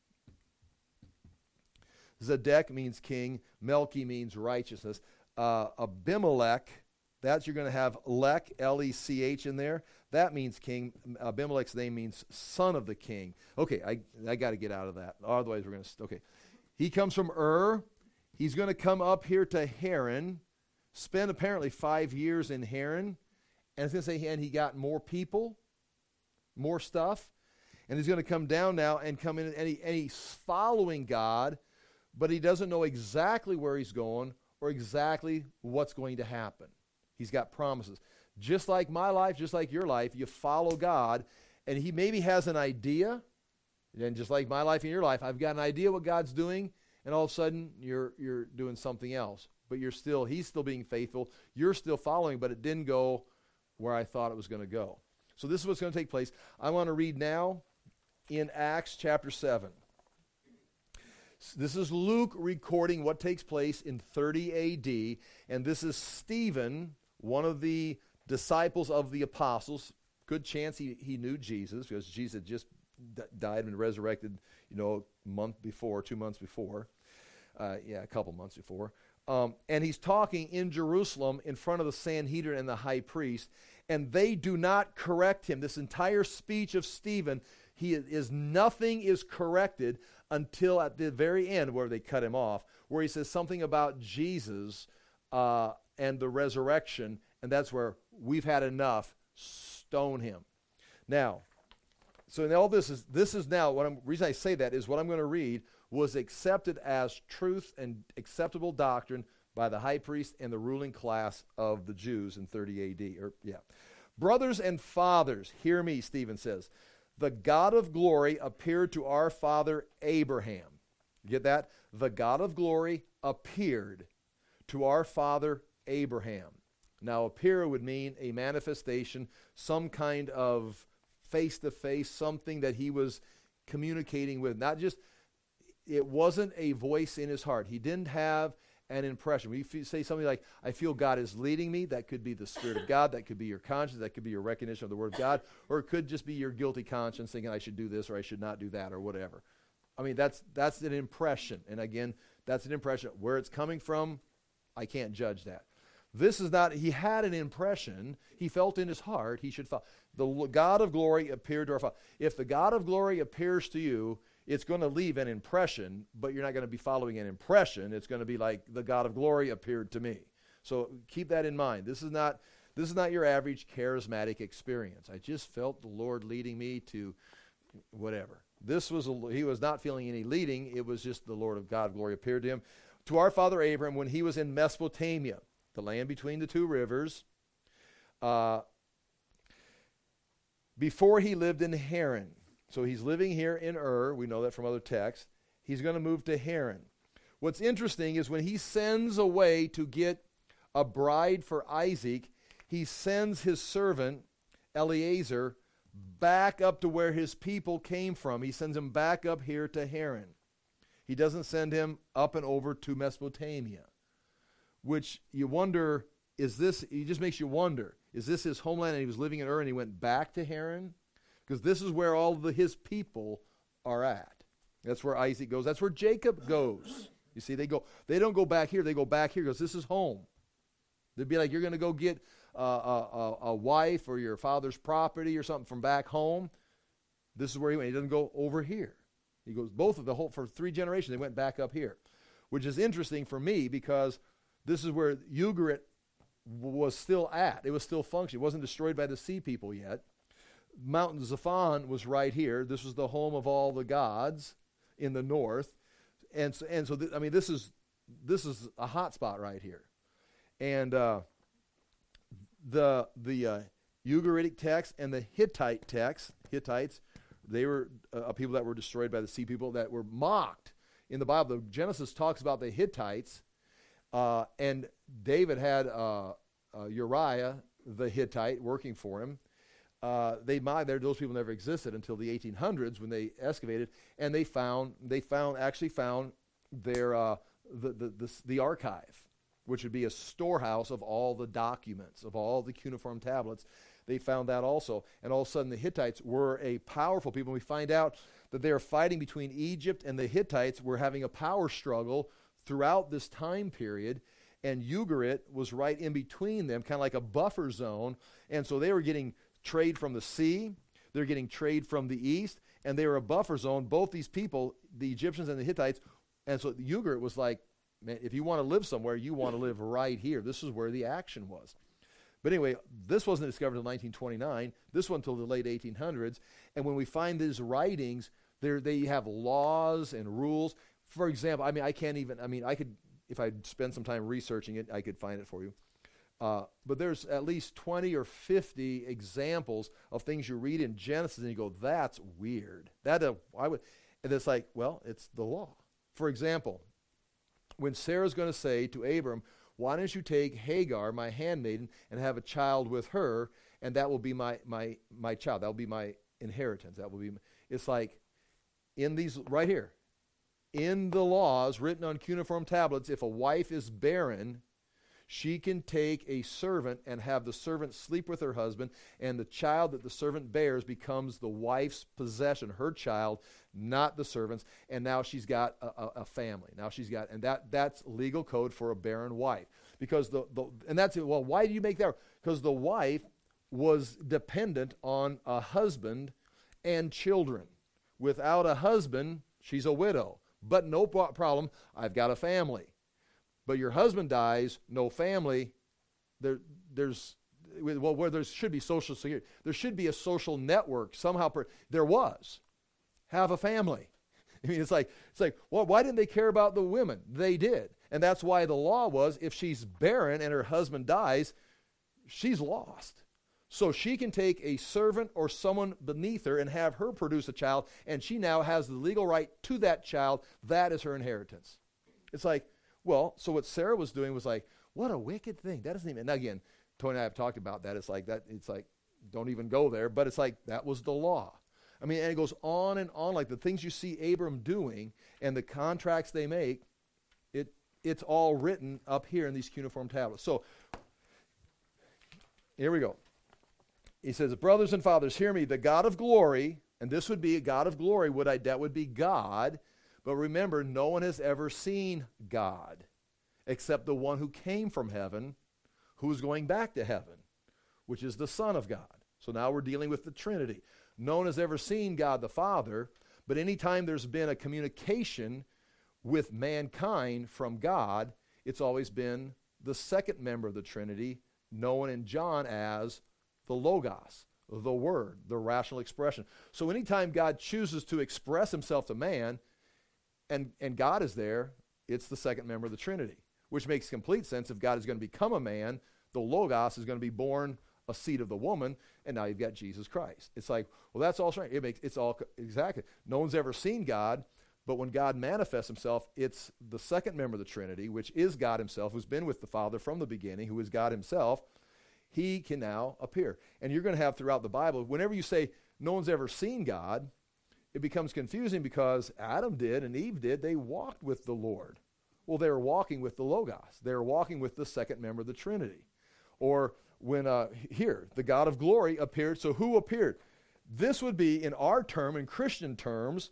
Zedek means king. Melchi means righteousness. Uh, Abimelech, that's you're going to have Lech, L E C H in there. That means king. Abimelech's name means son of the king. Okay, I I got to get out of that. Otherwise, we're going to, okay. He comes from Ur. He's going to come up here to Haran, spend apparently five years in Haran, and it's going to say, and he got more people, more stuff, and he's going to come down now and come in, and, he, and he's following God, but he doesn't know exactly where he's going or exactly what's going to happen. He's got promises. Just like my life, just like your life, you follow God, and he maybe has an idea, And just like my life and your life, I've got an idea what God's doing, and all of a sudden you're you're doing something else. But you're still, he's still being faithful. You're still following, but it didn't go where I thought it was going to go. So this is what's going to take place. I want to read now in Acts chapter seven. This is Luke recording what takes place in thirty A D, and this is Stephen, one of the disciples of the apostles. Good chance he, he knew Jesus, because Jesus had just d- died and resurrected, you know, a month before, two months before. Uh, yeah, a couple months before. Um, and he's talking in Jerusalem in front of the Sanhedrin and the high priest, and they do not correct him. This entire speech of Stephen, he is nothing is corrected until at the very end, where they cut him off, where he says something about Jesus uh, and the resurrection, and that's where we've had enough. Stone him. Now, so all this is this is now what I'm reason I say that is what I'm going to read was accepted as truth and acceptable doctrine by the high priest and the ruling class of the Jews in thirty A D. Or yeah, brothers and fathers, hear me. Stephen says, the God of glory appeared to our father Abraham. You get that? The God of glory appeared to our father Abraham. Now, appear would mean a manifestation, some kind of face-to-face, something that he was communicating with. Not just, it wasn't a voice in his heart. He didn't have an impression. When you say something like, I feel God is leading me, that could be the Spirit of God, that could be your conscience, that could be your recognition of the Word of God, or it could just be your guilty conscience thinking I should do this or I should not do that or whatever. I mean, that's that's an impression. And again, that's an impression. Where it's coming from, I can't judge that. This is not, he had an impression. He felt in his heart he should follow. The God of glory appeared to our father. If the God of glory appears to you, it's going to leave an impression, but you're not going to be following an impression. It's going to be like the God of glory appeared to me. So keep that in mind. This is not this is not your average charismatic experience. I just felt the Lord leading me to whatever. This was a, he was not feeling any leading. It was just the Lord of God of glory appeared to him. To our father Abraham when he was in Mesopotamia, the land between the two rivers, uh, before he lived in Haran. So he's living here in Ur. We know that from other texts. He's going to move to Haran. What's interesting is when he sends away to get a bride for Isaac, he sends his servant, Eliezer, back up to where his people came from. He sends him back up here to Haran. He doesn't send him up and over to Mesopotamia, which you wonder, is this, it just makes you wonder, is this his homeland and he was living in Ur and he went back to Haran? Because this is where all the, his people are at. That's where Isaac goes. That's where Jacob goes. You see, they go. They don't go back here. They go back here because this is home. They'd be like, you're going to go get uh, a, a, a wife or your father's property or something from back home. This is where he went. He doesn't go over here. He goes both of the whole, for three generations, they went back up here, which is interesting for me because this is where Ugarit was still at. It was still functioning. It wasn't destroyed by the sea people yet. Mount Zaphon was right here. This was the home of all the gods in the north. And so, and so th- I mean, this is this is a hot spot right here. And uh, the the uh, Ugaritic text and the Hittite text, Hittites, they were uh, people that were destroyed by the sea people that were mocked in the Bible. The Genesis talks about the Hittites, uh, and David had uh, uh, Uriah the Hittite working for him. Uh, they mocked there; those people never existed until the eighteen hundreds when they excavated, and they found they found actually found their uh, the, the the the archive, which would be a storehouse of all the documents of all the cuneiform tablets. They found that also, and all of a sudden the Hittites were a powerful people. We find out that they are fighting between Egypt and the Hittites. Were having a power struggle throughout this time period, and Ugarit was right in between them, kind of like a buffer zone, and so they were getting trade from the sea, they're getting trade from the east, and they were a buffer zone, both these people, the Egyptians and the Hittites, and so Ugarit was like, man, if you want to live somewhere, you want to live right here. This is where the action was. But anyway, this wasn't discovered until nineteen twenty-nine, this one until the late eighteen hundreds, and when we find these writings, they have laws and rules. For example, I mean, I can't even, I mean, I could, if I spend some time researching it, I could find it for you. Uh, but there's at least twenty or fifty examples of things you read in Genesis and you go, that's weird. That uh, I would, and it's like, well, it's the law. For example, when Sarah's going to say to Abram, why don't you take Hagar, my handmaiden, and have a child with her, and that will be my my my child. That will be my inheritance. That will be. My, it's like in these right here, in the laws written on cuneiform tablets, if a wife is barren, she can take a servant and have the servant sleep with her husband, and the child that the servant bears becomes the wife's possession, her child, not the servant's, and now she's got a, a, a family. Now she's got, and that that's legal code for a barren wife. Because the, the and that's it. Well, why do you make that? Because the wife was dependent on a husband and children. Without a husband, she's a widow. But no problem, I've got a family. But your husband dies, no family, there, there's, well, where there should be social security. There should be a social network somehow. Per, there was. Have a family. I mean, it's like, it's like, well, why didn't they care about the women? They did. And that's why the law was, if she's barren and her husband dies, she's lost. So she can take a servant or someone beneath her and have her produce a child, and she now has the legal right to that child. That is her inheritance. It's like, well, so what Sarah was doing was like, what a wicked thing. That doesn't even, now again, Tony and I have talked about that. It's like that, it's like, don't even go there. But it's like, that was the law. I mean, and it goes on and on, like the things you see Abram doing and the contracts they make, it it's all written up here in these cuneiform tablets. So, here we go. He says, brothers and fathers, hear me, the God of glory, and this would be a God of glory, would I, that would be God. But remember, no one has ever seen God except the one who came from heaven, who is going back to heaven, which is the Son of God. So now we're dealing with the Trinity. No one has ever seen God the Father, but anytime there's been a communication with mankind from God, it's always been the second member of the Trinity, known in John as the Logos, the Word, the rational expression. So anytime God chooses to express himself to man, And and God is there, it's the second member of the Trinity, which makes complete sense. If God is going to become a man, the Logos is going to be born a seed of the woman, and now you've got Jesus Christ. It's like, well, that's all right. It makes it's all exactly. No one's ever seen God, but when God manifests himself, it's the second member of the Trinity, which is God himself, who's been with the Father from the beginning, who is God himself. He can now appear. And you're going to have throughout the Bible, whenever you say no one's ever seen God, it becomes confusing because Adam did and Eve did. They walked with the Lord. Well, they were walking with the Logos. They were walking with the second member of the Trinity. Or when, uh, here, the God of glory appeared. So who appeared? This would be, in our term, in Christian terms,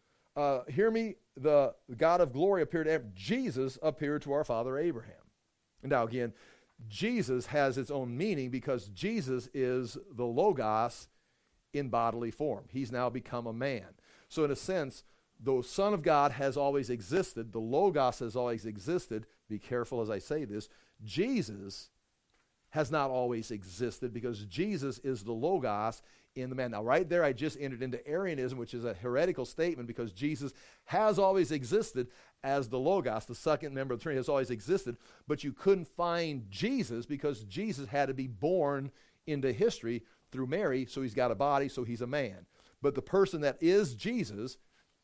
uh, hear me, the God of glory appeared, Jesus appeared to our father Abraham. And now again, Jesus has its own meaning because Jesus is the Logos in bodily form. He's now become a man. So in a sense, the Son of God has always existed. The Logos has always existed. Be careful as I say this. Jesus has not always existed because Jesus is the Logos in the man. Now right there I just entered into Arianism, which is a heretical statement because Jesus has always existed as the Logos. The second member of the Trinity has always existed, but you couldn't find Jesus because Jesus had to be born into history through Mary, so he's got a body, so he's a man. But the person that is Jesus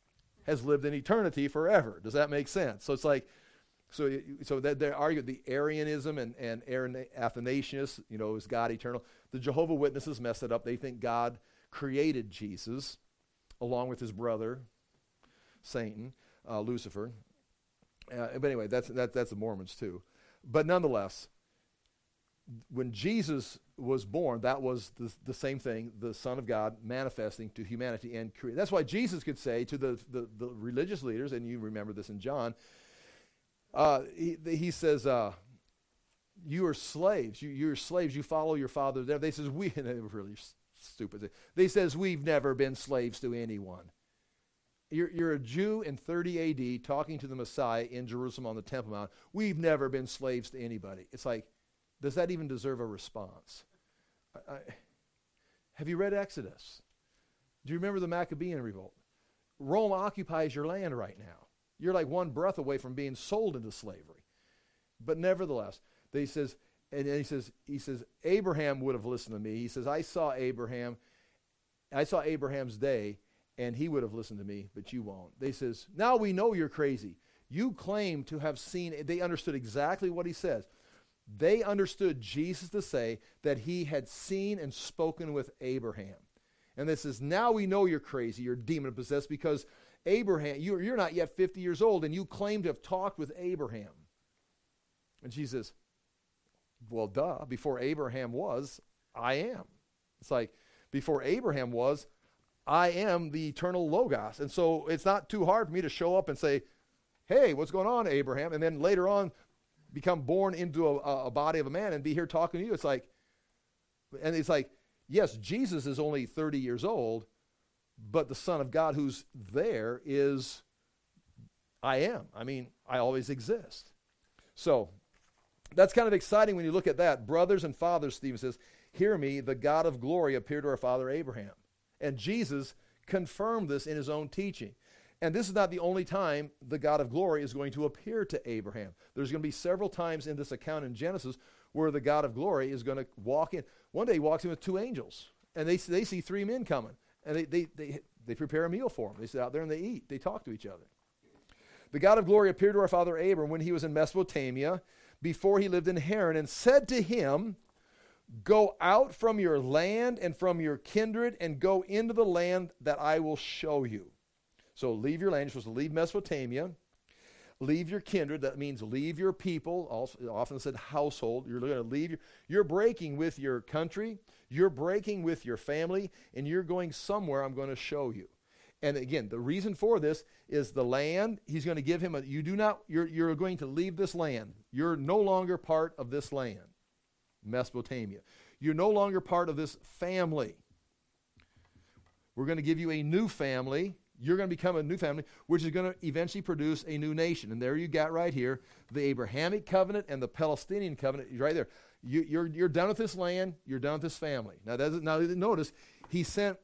has lived in eternity forever. Does that make sense? So it's like, so so that they argue the Arianism and, and Aaron Athanasius, you know, is God eternal. The Jehovah Witnesses mess it up. They think God created Jesus along with his brother, Satan, uh, Lucifer. Uh, but anyway, that's, that, that's the Mormons too. But nonetheless, when Jesus was born, that was the, the same thing, the Son of God manifesting to humanity and create. That's why Jesus could say to the, the, the religious leaders, and you remember this in John, uh, he, he says, uh, you are slaves, you, you're slaves, you follow your father there. They says, we, and they were really stupid. They says, we've never been slaves to anyone. You're, you're a Jew in thirty A D talking to the Messiah in Jerusalem on the Temple Mount. We've never been slaves to anybody. It's like, does that even deserve a response? I, I, have you read Exodus? Do you remember the Maccabean revolt? Rome occupies your land right now. You're like one breath away from being sold into slavery. But nevertheless, they says, and then he says, he says, Abraham would have listened to me. He says, I saw Abraham, I saw Abraham's day, and he would have listened to me, but you won't. They says, now we know you're crazy. You claim to have seen, they understood exactly what he says. They understood Jesus to say that he had seen and spoken with Abraham. And this says, now we know you're crazy, you're demon-possessed, because Abraham, you're, you're not yet fifty years old, and you claim to have talked with Abraham. And she says, well, duh, before Abraham was, I am. It's like, before Abraham was, I am the eternal Logos. And so it's not too hard for me to show up and say, hey, what's going on, Abraham? And then later on, become born into a, a body of a man and be here talking to you. It's like, and it's like, yes, Jesus is only thirty years old, but the Son of God who's there is, I am. I mean, I always exist. So that's kind of exciting when you look at that. Brothers and fathers, Stephen says, hear me, the God of glory appeared to our father Abraham. And Jesus confirmed this in his own teaching. And this is not the only time the God of glory is going to appear to Abraham. There's going to be several times in this account in Genesis where the God of glory is going to walk in. One day he walks in with two angels, and they, they see three men coming. And they, they, they, they prepare a meal for him. They sit out there and they eat. They talk to each other. The God of glory appeared to our father Abram when he was in Mesopotamia, before he lived in Haran, and said to him, go out from your land and from your kindred and go into the land that I will show you. So leave your land. You're supposed to leave Mesopotamia. Leave your kindred. That means leave your people. Also, often said household. You're going to leave. Your, you're breaking with your country. You're breaking with your family. And you're going somewhere I'm going to show you. And again, the reason for this is the land. He's going to give him a, you do not, you're, you're going to leave this land. You're no longer part of this land, Mesopotamia. You're no longer part of this family. We're going to give you a new family. You're going to become a new family, which is going to eventually produce a new nation. And there you got right here, the Abrahamic covenant and the Palestinian covenant, right there. You, you're, you're done with this land. You're done with this family. Now, that's, now notice, he sent,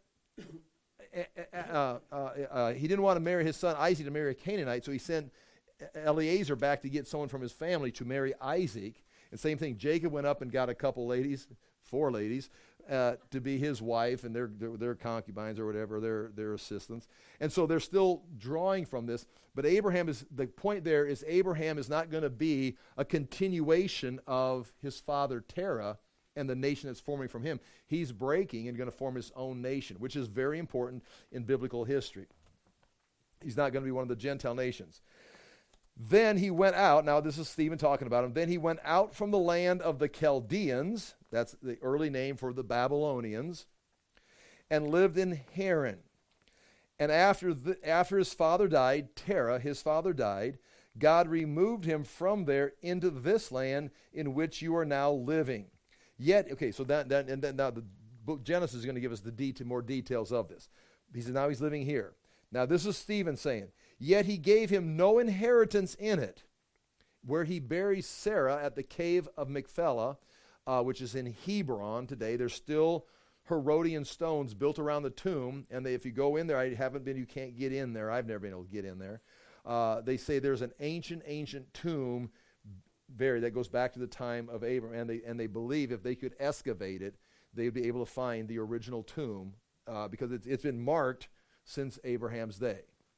uh, uh, uh, he didn't want to marry his son Isaac to marry a Canaanite, so he sent Eliezer back to get someone from his family to marry Isaac. And same thing, Jacob went up and got a couple ladies, four ladies, Uh, to be his wife and their, their their concubines or whatever, their their assistants. And so they're still drawing from this. But Abraham is, the point there is Abraham is not going to be a continuation of his father Terah and the nation that's forming from him. He's breaking and going to form his own nation, which is very important in biblical history. He's not going to be one of the Gentile nations. Then he went out, now this is Stephen talking about him, then he went out from the land of the Chaldeans, that's the early name for the Babylonians, and lived in Haran. And after the, after his father died, Terah, his father died, God removed him from there into this land in which you are now living. Yet, okay, so that, that and then now the book Genesis is going to give us the de- more details of this. He said now he's living here. Now this is Stephen saying, yet he gave him no inheritance in it, where he buries Sarah at the cave of Machpelah, uh, which is in Hebron today. There's still Herodian stones built around the tomb, and they, if you go in there, I haven't been, you can't get in there. I've never been able to get in there. Uh, they say there's an ancient, ancient tomb buried that goes back to the time of Abraham, and they, and they believe if they could excavate it, they'd be able to find the original tomb, uh, because it's, it's been marked since Abraham's day.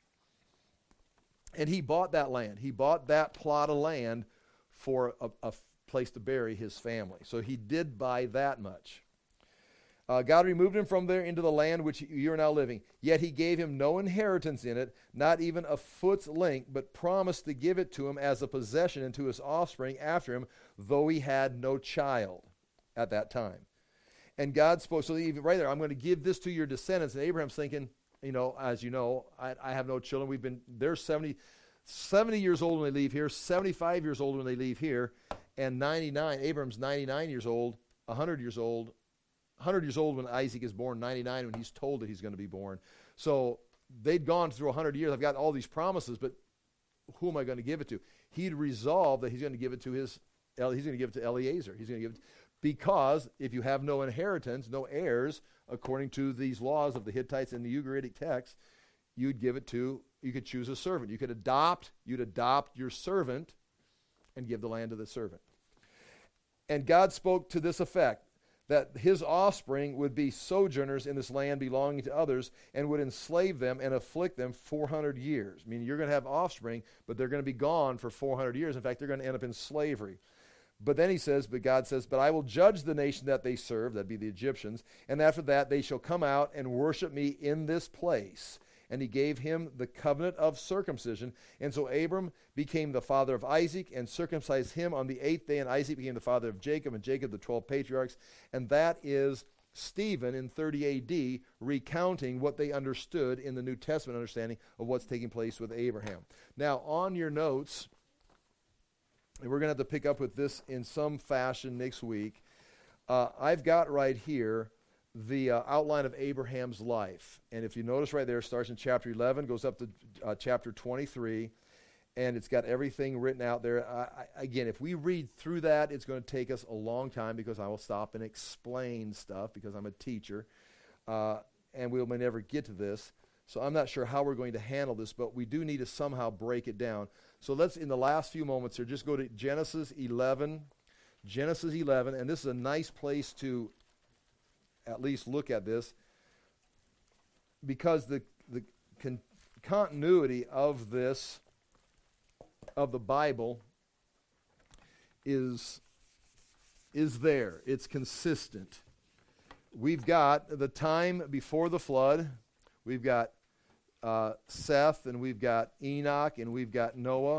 And he bought that land. He bought that plot of land for a, a place to bury his family. So he did buy that much. Uh, God removed him from there into the land which you are now living. Yet he gave him no inheritance in it, not even a foot's length, but promised to give it to him as a possession and to his offspring after him, though he had no child at that time. And God spoke, so even right there, I'm going to give this to your descendants. And Abraham's thinking, you know, as you know, I, I have no children. We've been, they're seventy, seventy years old when they leave here, seventy-five years old when they leave here, and ninety-nine, Abraham's ninety-nine years old, one hundred years old, one hundred years old when Isaac is born, ninety-nine when he's told that he's going to be born. So they'd gone through one hundred years. I've got all these promises, but who am I going to give it to? He'd resolved that he's going to give it to his, he's going to give it to Eliezer. He's going to give it, because if you have no inheritance, no heirs, according to these laws of the Hittites and the Ugaritic text, you'd give it to, you could choose a servant. You could adopt, you'd adopt your servant and give the land to the servant. And God spoke to this effect, that his offspring would be sojourners in this land belonging to others and would enslave them and afflict them four hundred years. I mean, you're going to have offspring, but they're going to be gone for four hundred years. In fact, they're going to end up in slavery. But then he says, but God says, but I will judge the nation that they serve, that'd be the Egyptians, and after that they shall come out and worship me in this place. And he gave him the covenant of circumcision. And so Abram became the father of Isaac and circumcised him on the eighth day. And Isaac became the father of Jacob, and Jacob the twelve patriarchs. And that is Stephen in thirty A D recounting what they understood in the New Testament understanding of what's taking place with Abraham. Now, on your notes, and we're going to have to pick up with this in some fashion next week, uh, I've got right here the uh, outline of Abraham's life. And if you notice right there, it starts in chapter eleven, goes up to uh, chapter twenty-three, and it's got everything written out there. I, I, again, if we read through that, it's going to take us a long time because I will stop and explain stuff because I'm a teacher, uh, and we may never get to this. So I'm not sure how we're going to handle this, but we do need to somehow break it down. So let's, in the last few moments here, just go to Genesis eleven. Genesis eleven, and this is a nice place to at least look at this, because the the con- continuity of this, of the Bible, is is there. It's consistent. We've got the time before the flood. We've got uh, Seth, and we've got Enoch, and we've got Noah.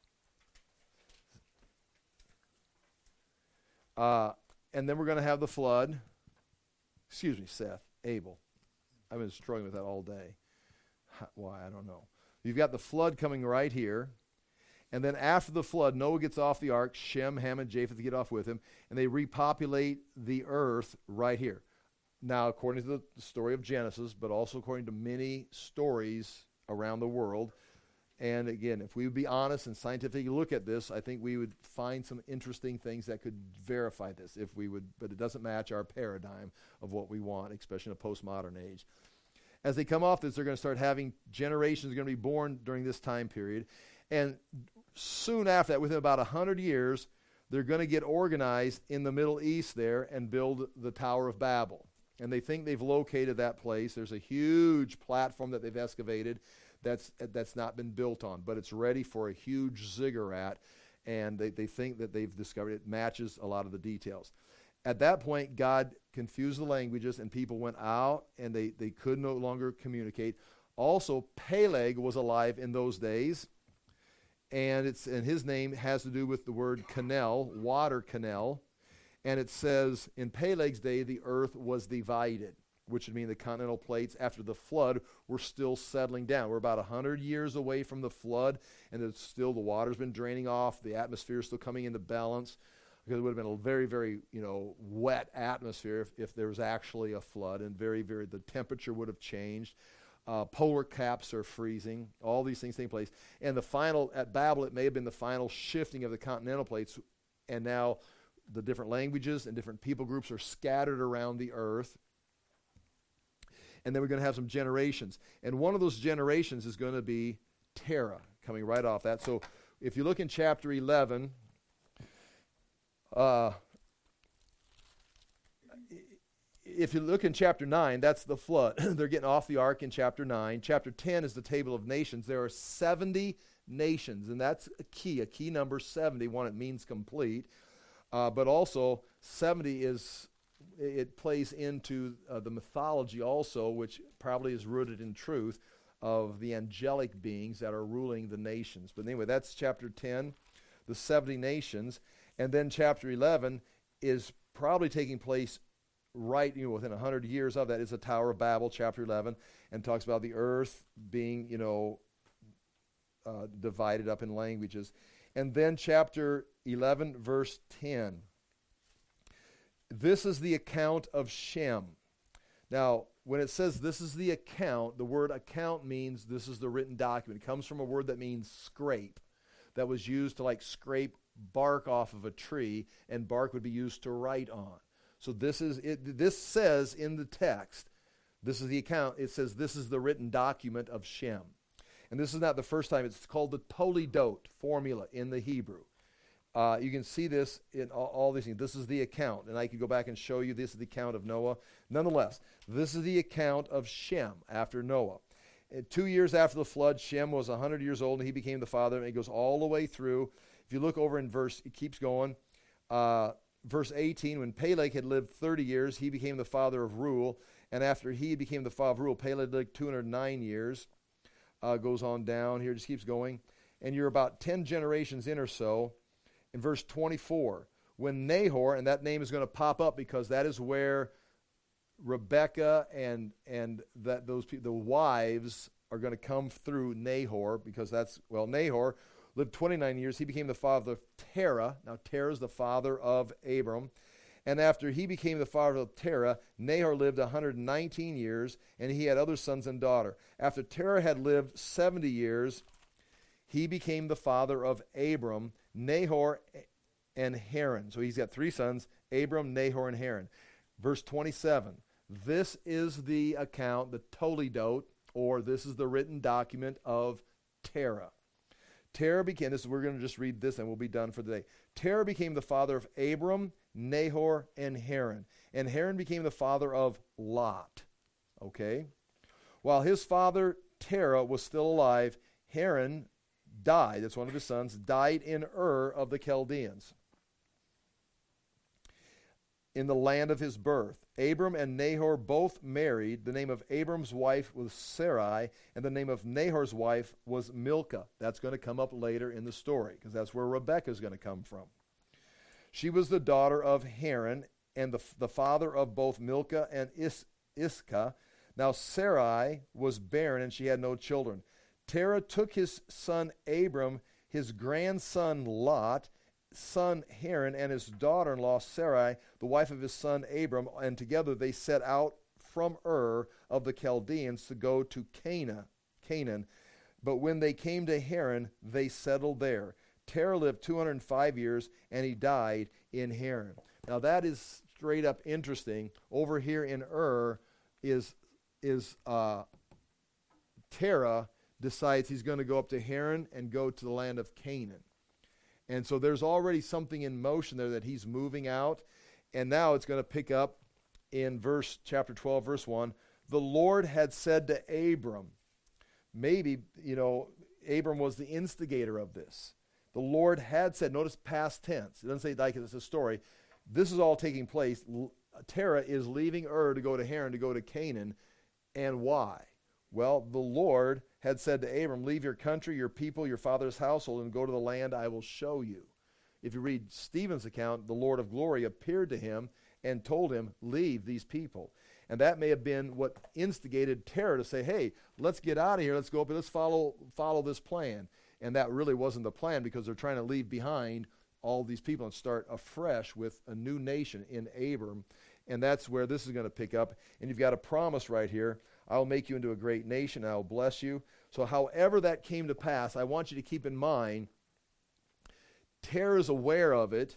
Uh, and then we're going to have the flood. Excuse me, Seth, Abel. I've been struggling with that all day. Why, I don't know. You've got the flood coming right here. And then after the flood, Noah gets off the ark. Shem, Ham, and Japheth get off with him. And they repopulate the earth right here. Now, according to the story of Genesis, but also according to many stories around the world, and again, if we would be honest and scientifically look at this, I think we would find some interesting things that could verify this, if we would, but it doesn't match our paradigm of what we want, especially in a postmodern age. As they come off this, they're going to start having generations going to be born during this time period, and soon after that, within about one hundred years, they're going to get organized in the Middle East there and build the Tower of Babel. And they think they've located that place. There's a huge platform that they've excavated that's that's not been built on, but it's ready for a huge ziggurat, and they, they think that they've discovered it matches a lot of the details. At that point, God confused the languages, and people went out, and they, they could no longer communicate. Also, Peleg was alive in those days, and it's and his name has to do with the word canal, water canal, and it says, in Peleg's day, the earth was divided, which would mean the continental plates after the flood were still settling down. We're about one hundred years away from the flood, and it's still the water's been draining off. The atmosphere is still coming into balance, because it would have been a very, very, you know, wet atmosphere if, if there was actually a flood, and very, very, the temperature would have changed. Uh, polar caps are freezing. All these things take place. And the final, at Babel, it may have been the final shifting of the continental plates, and now the different languages and different people groups are scattered around the earth. And then we're going to have some generations. And one of those generations is going to be Terah, coming right off that. So if you look in chapter eleven, uh, if you look in chapter nine, that's the flood. They're getting off the ark in chapter nine. Chapter ten is the table of nations. There are seventy nations, and that's a key, a key number, seventy. One, it means complete. Uh, but also, seventy is... it plays into uh, the mythology also, which probably is rooted in truth, of the angelic beings that are ruling the nations. But anyway, that's chapter ten, the seventy nations. And then chapter eleven is probably taking place right, you know, within one hundred years of that is the Tower of Babel, chapter eleven, and talks about the earth being, you know, uh, divided up in languages. And then chapter eleven, verse ten. This is the account of Shem. Now, when it says this is the account, the word account means this is the written document. It comes from a word that means scrape, that was used to like scrape bark off of a tree, and bark would be used to write on. So this is it. This says in the text, this is the account. It says this is the written document of Shem. And this is not the first time. It's called the Toledot formula in the Hebrew. Uh, you can see this in all, all these things. This is the account, and I could go back and show you this is the account of Noah. Nonetheless, this is the account of Shem after Noah. And two years after the flood, Shem was one hundred years old, and he became the father, and it goes all the way through. If you look over in verse, it keeps going. Uh, verse eighteen, when Peleg had lived thirty years, he became the father of Reuel, and after he became the father of Reuel, Peleg lived two hundred nine years. Uh, goes on down here, just keeps going. And you're about ten generations in or so. In verse twenty-four, when Nahor, and that name is going to pop up because that is where Rebekah and and that those people, the wives are going to come through Nahor, because that's, well, Nahor lived twenty-nine years. He became the father of Terah. Now, Terah is the father of Abram. And after he became the father of Terah, Nahor lived one hundred nineteen years, and he had other sons and daughter. After Terah had lived seventy years, he became the father of Abram, Nahor, and Haran. So he's got three sons, Abram, Nahor, and Haran. Verse twenty-seven, this is the account, the Toledot, or this is the written document of Terah. Terah became, this, we're going to just read this and we'll be done for the day. Terah became the father of Abram, Nahor, and Haran. And Haran became the father of Lot. Okay? While his father Terah was still alive, Haran died, that's one of his sons, died in Ur of the Chaldeans, in the land of his birth. Abram and Nahor both married. The name of Abram's wife was Sarai, and the name of Nahor's wife was Milcah. That's going to come up later in the story, because that's where Rebekah is going to come from. She was the daughter of Haran, and the, the father of both Milcah and Is, Iscah. Now Sarai was barren, and she had no children. Terah took his son Abram, his grandson Lot, son Haran, and his daughter-in-law Sarai, the wife of his son Abram, and together they set out from Ur of the Chaldeans to go to Canaan. Canaan. But when they came to Haran, they settled there. Terah lived two hundred five years, and he died in Haran. Now that is straight up interesting. Over here in Ur is, is uh, Terah decides he's going to go up to Haran and go to the land of Canaan. And so there's already something in motion there that he's moving out. And now it's going to pick up in verse chapter twelve, verse one. The Lord had said to Abram, maybe, you know, Abram was the instigator of this. The Lord had said, notice past tense. It doesn't say like it's a story. This is all taking place. Terah is leaving Ur to go to Haran, to go to Canaan. And why? Well, the Lord had said to Abram, leave your country, your people, your father's household, and go to the land I will show you. If you read Stephen's account, the Lord of glory appeared to him and told him, leave these people. And that may have been what instigated Terah to say, hey, let's get out of here, let's go up and let's follow, follow this plan. And that really wasn't the plan, because they're trying to leave behind all these people and start afresh with a new nation in Abram. And that's where this is going to pick up. And you've got a promise right here. I will make you into a great nation. I will bless you. So however that came to pass, I want you to keep in mind, Terah is aware of it.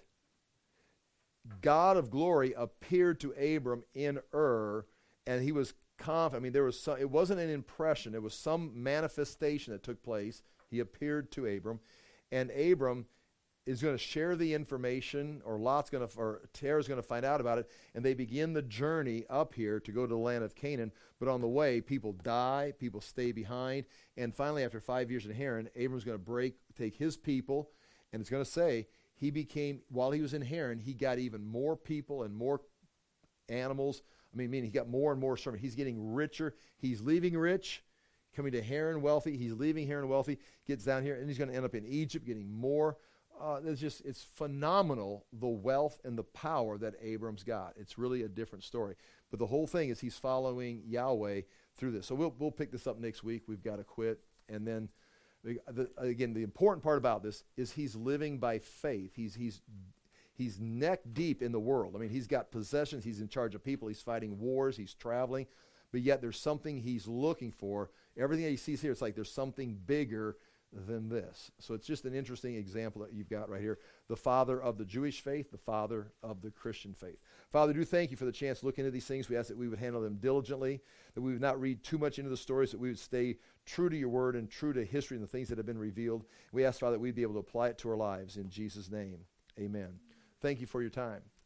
God of glory appeared to Abram in Ur, and he was confident. I mean, there was some, it wasn't an impression. It was some manifestation that took place. He appeared to Abram, and Abram is going to share the information, or Lot's going to, or Terah's going to find out about it, and they begin the journey up here to go to the land of Canaan. But on the way, people die, people stay behind, and finally, after five years in Haran, Abram's going to break, take his people, and it's going to say he became, while he was in Haran, he got even more people and more animals. I mean, meaning he got more and more servants. He's getting richer. He's leaving rich, coming to Haran wealthy. He's leaving Haran wealthy, gets down here, and he's going to end up in Egypt getting more. Uh, it's just, it's phenomenal, the wealth and the power that Abram's got. It's really a different story. But the whole thing is he's following Yahweh through this. So we'll we'll pick this up next week. We've got to quit. And then, the, the, again, the important part about this is he's living by faith. He's he's he's neck deep in the world. I mean, he's got possessions. He's in charge of people. He's fighting wars. He's traveling. But yet there's something he's looking for. Everything that he sees here, it's like there's something bigger than this. So it's just an interesting example that you've got right here. The father of the Jewish faith, the father of the Christian faith. Father, do thank you for the chance to look into these things. We ask that we would handle them diligently, that we would not read too much into the stories, that we would stay true to your word and true to history and the things that have been revealed. We ask, Father, that we'd be able to apply it to our lives. In Jesus' name, amen. Thank you for your time.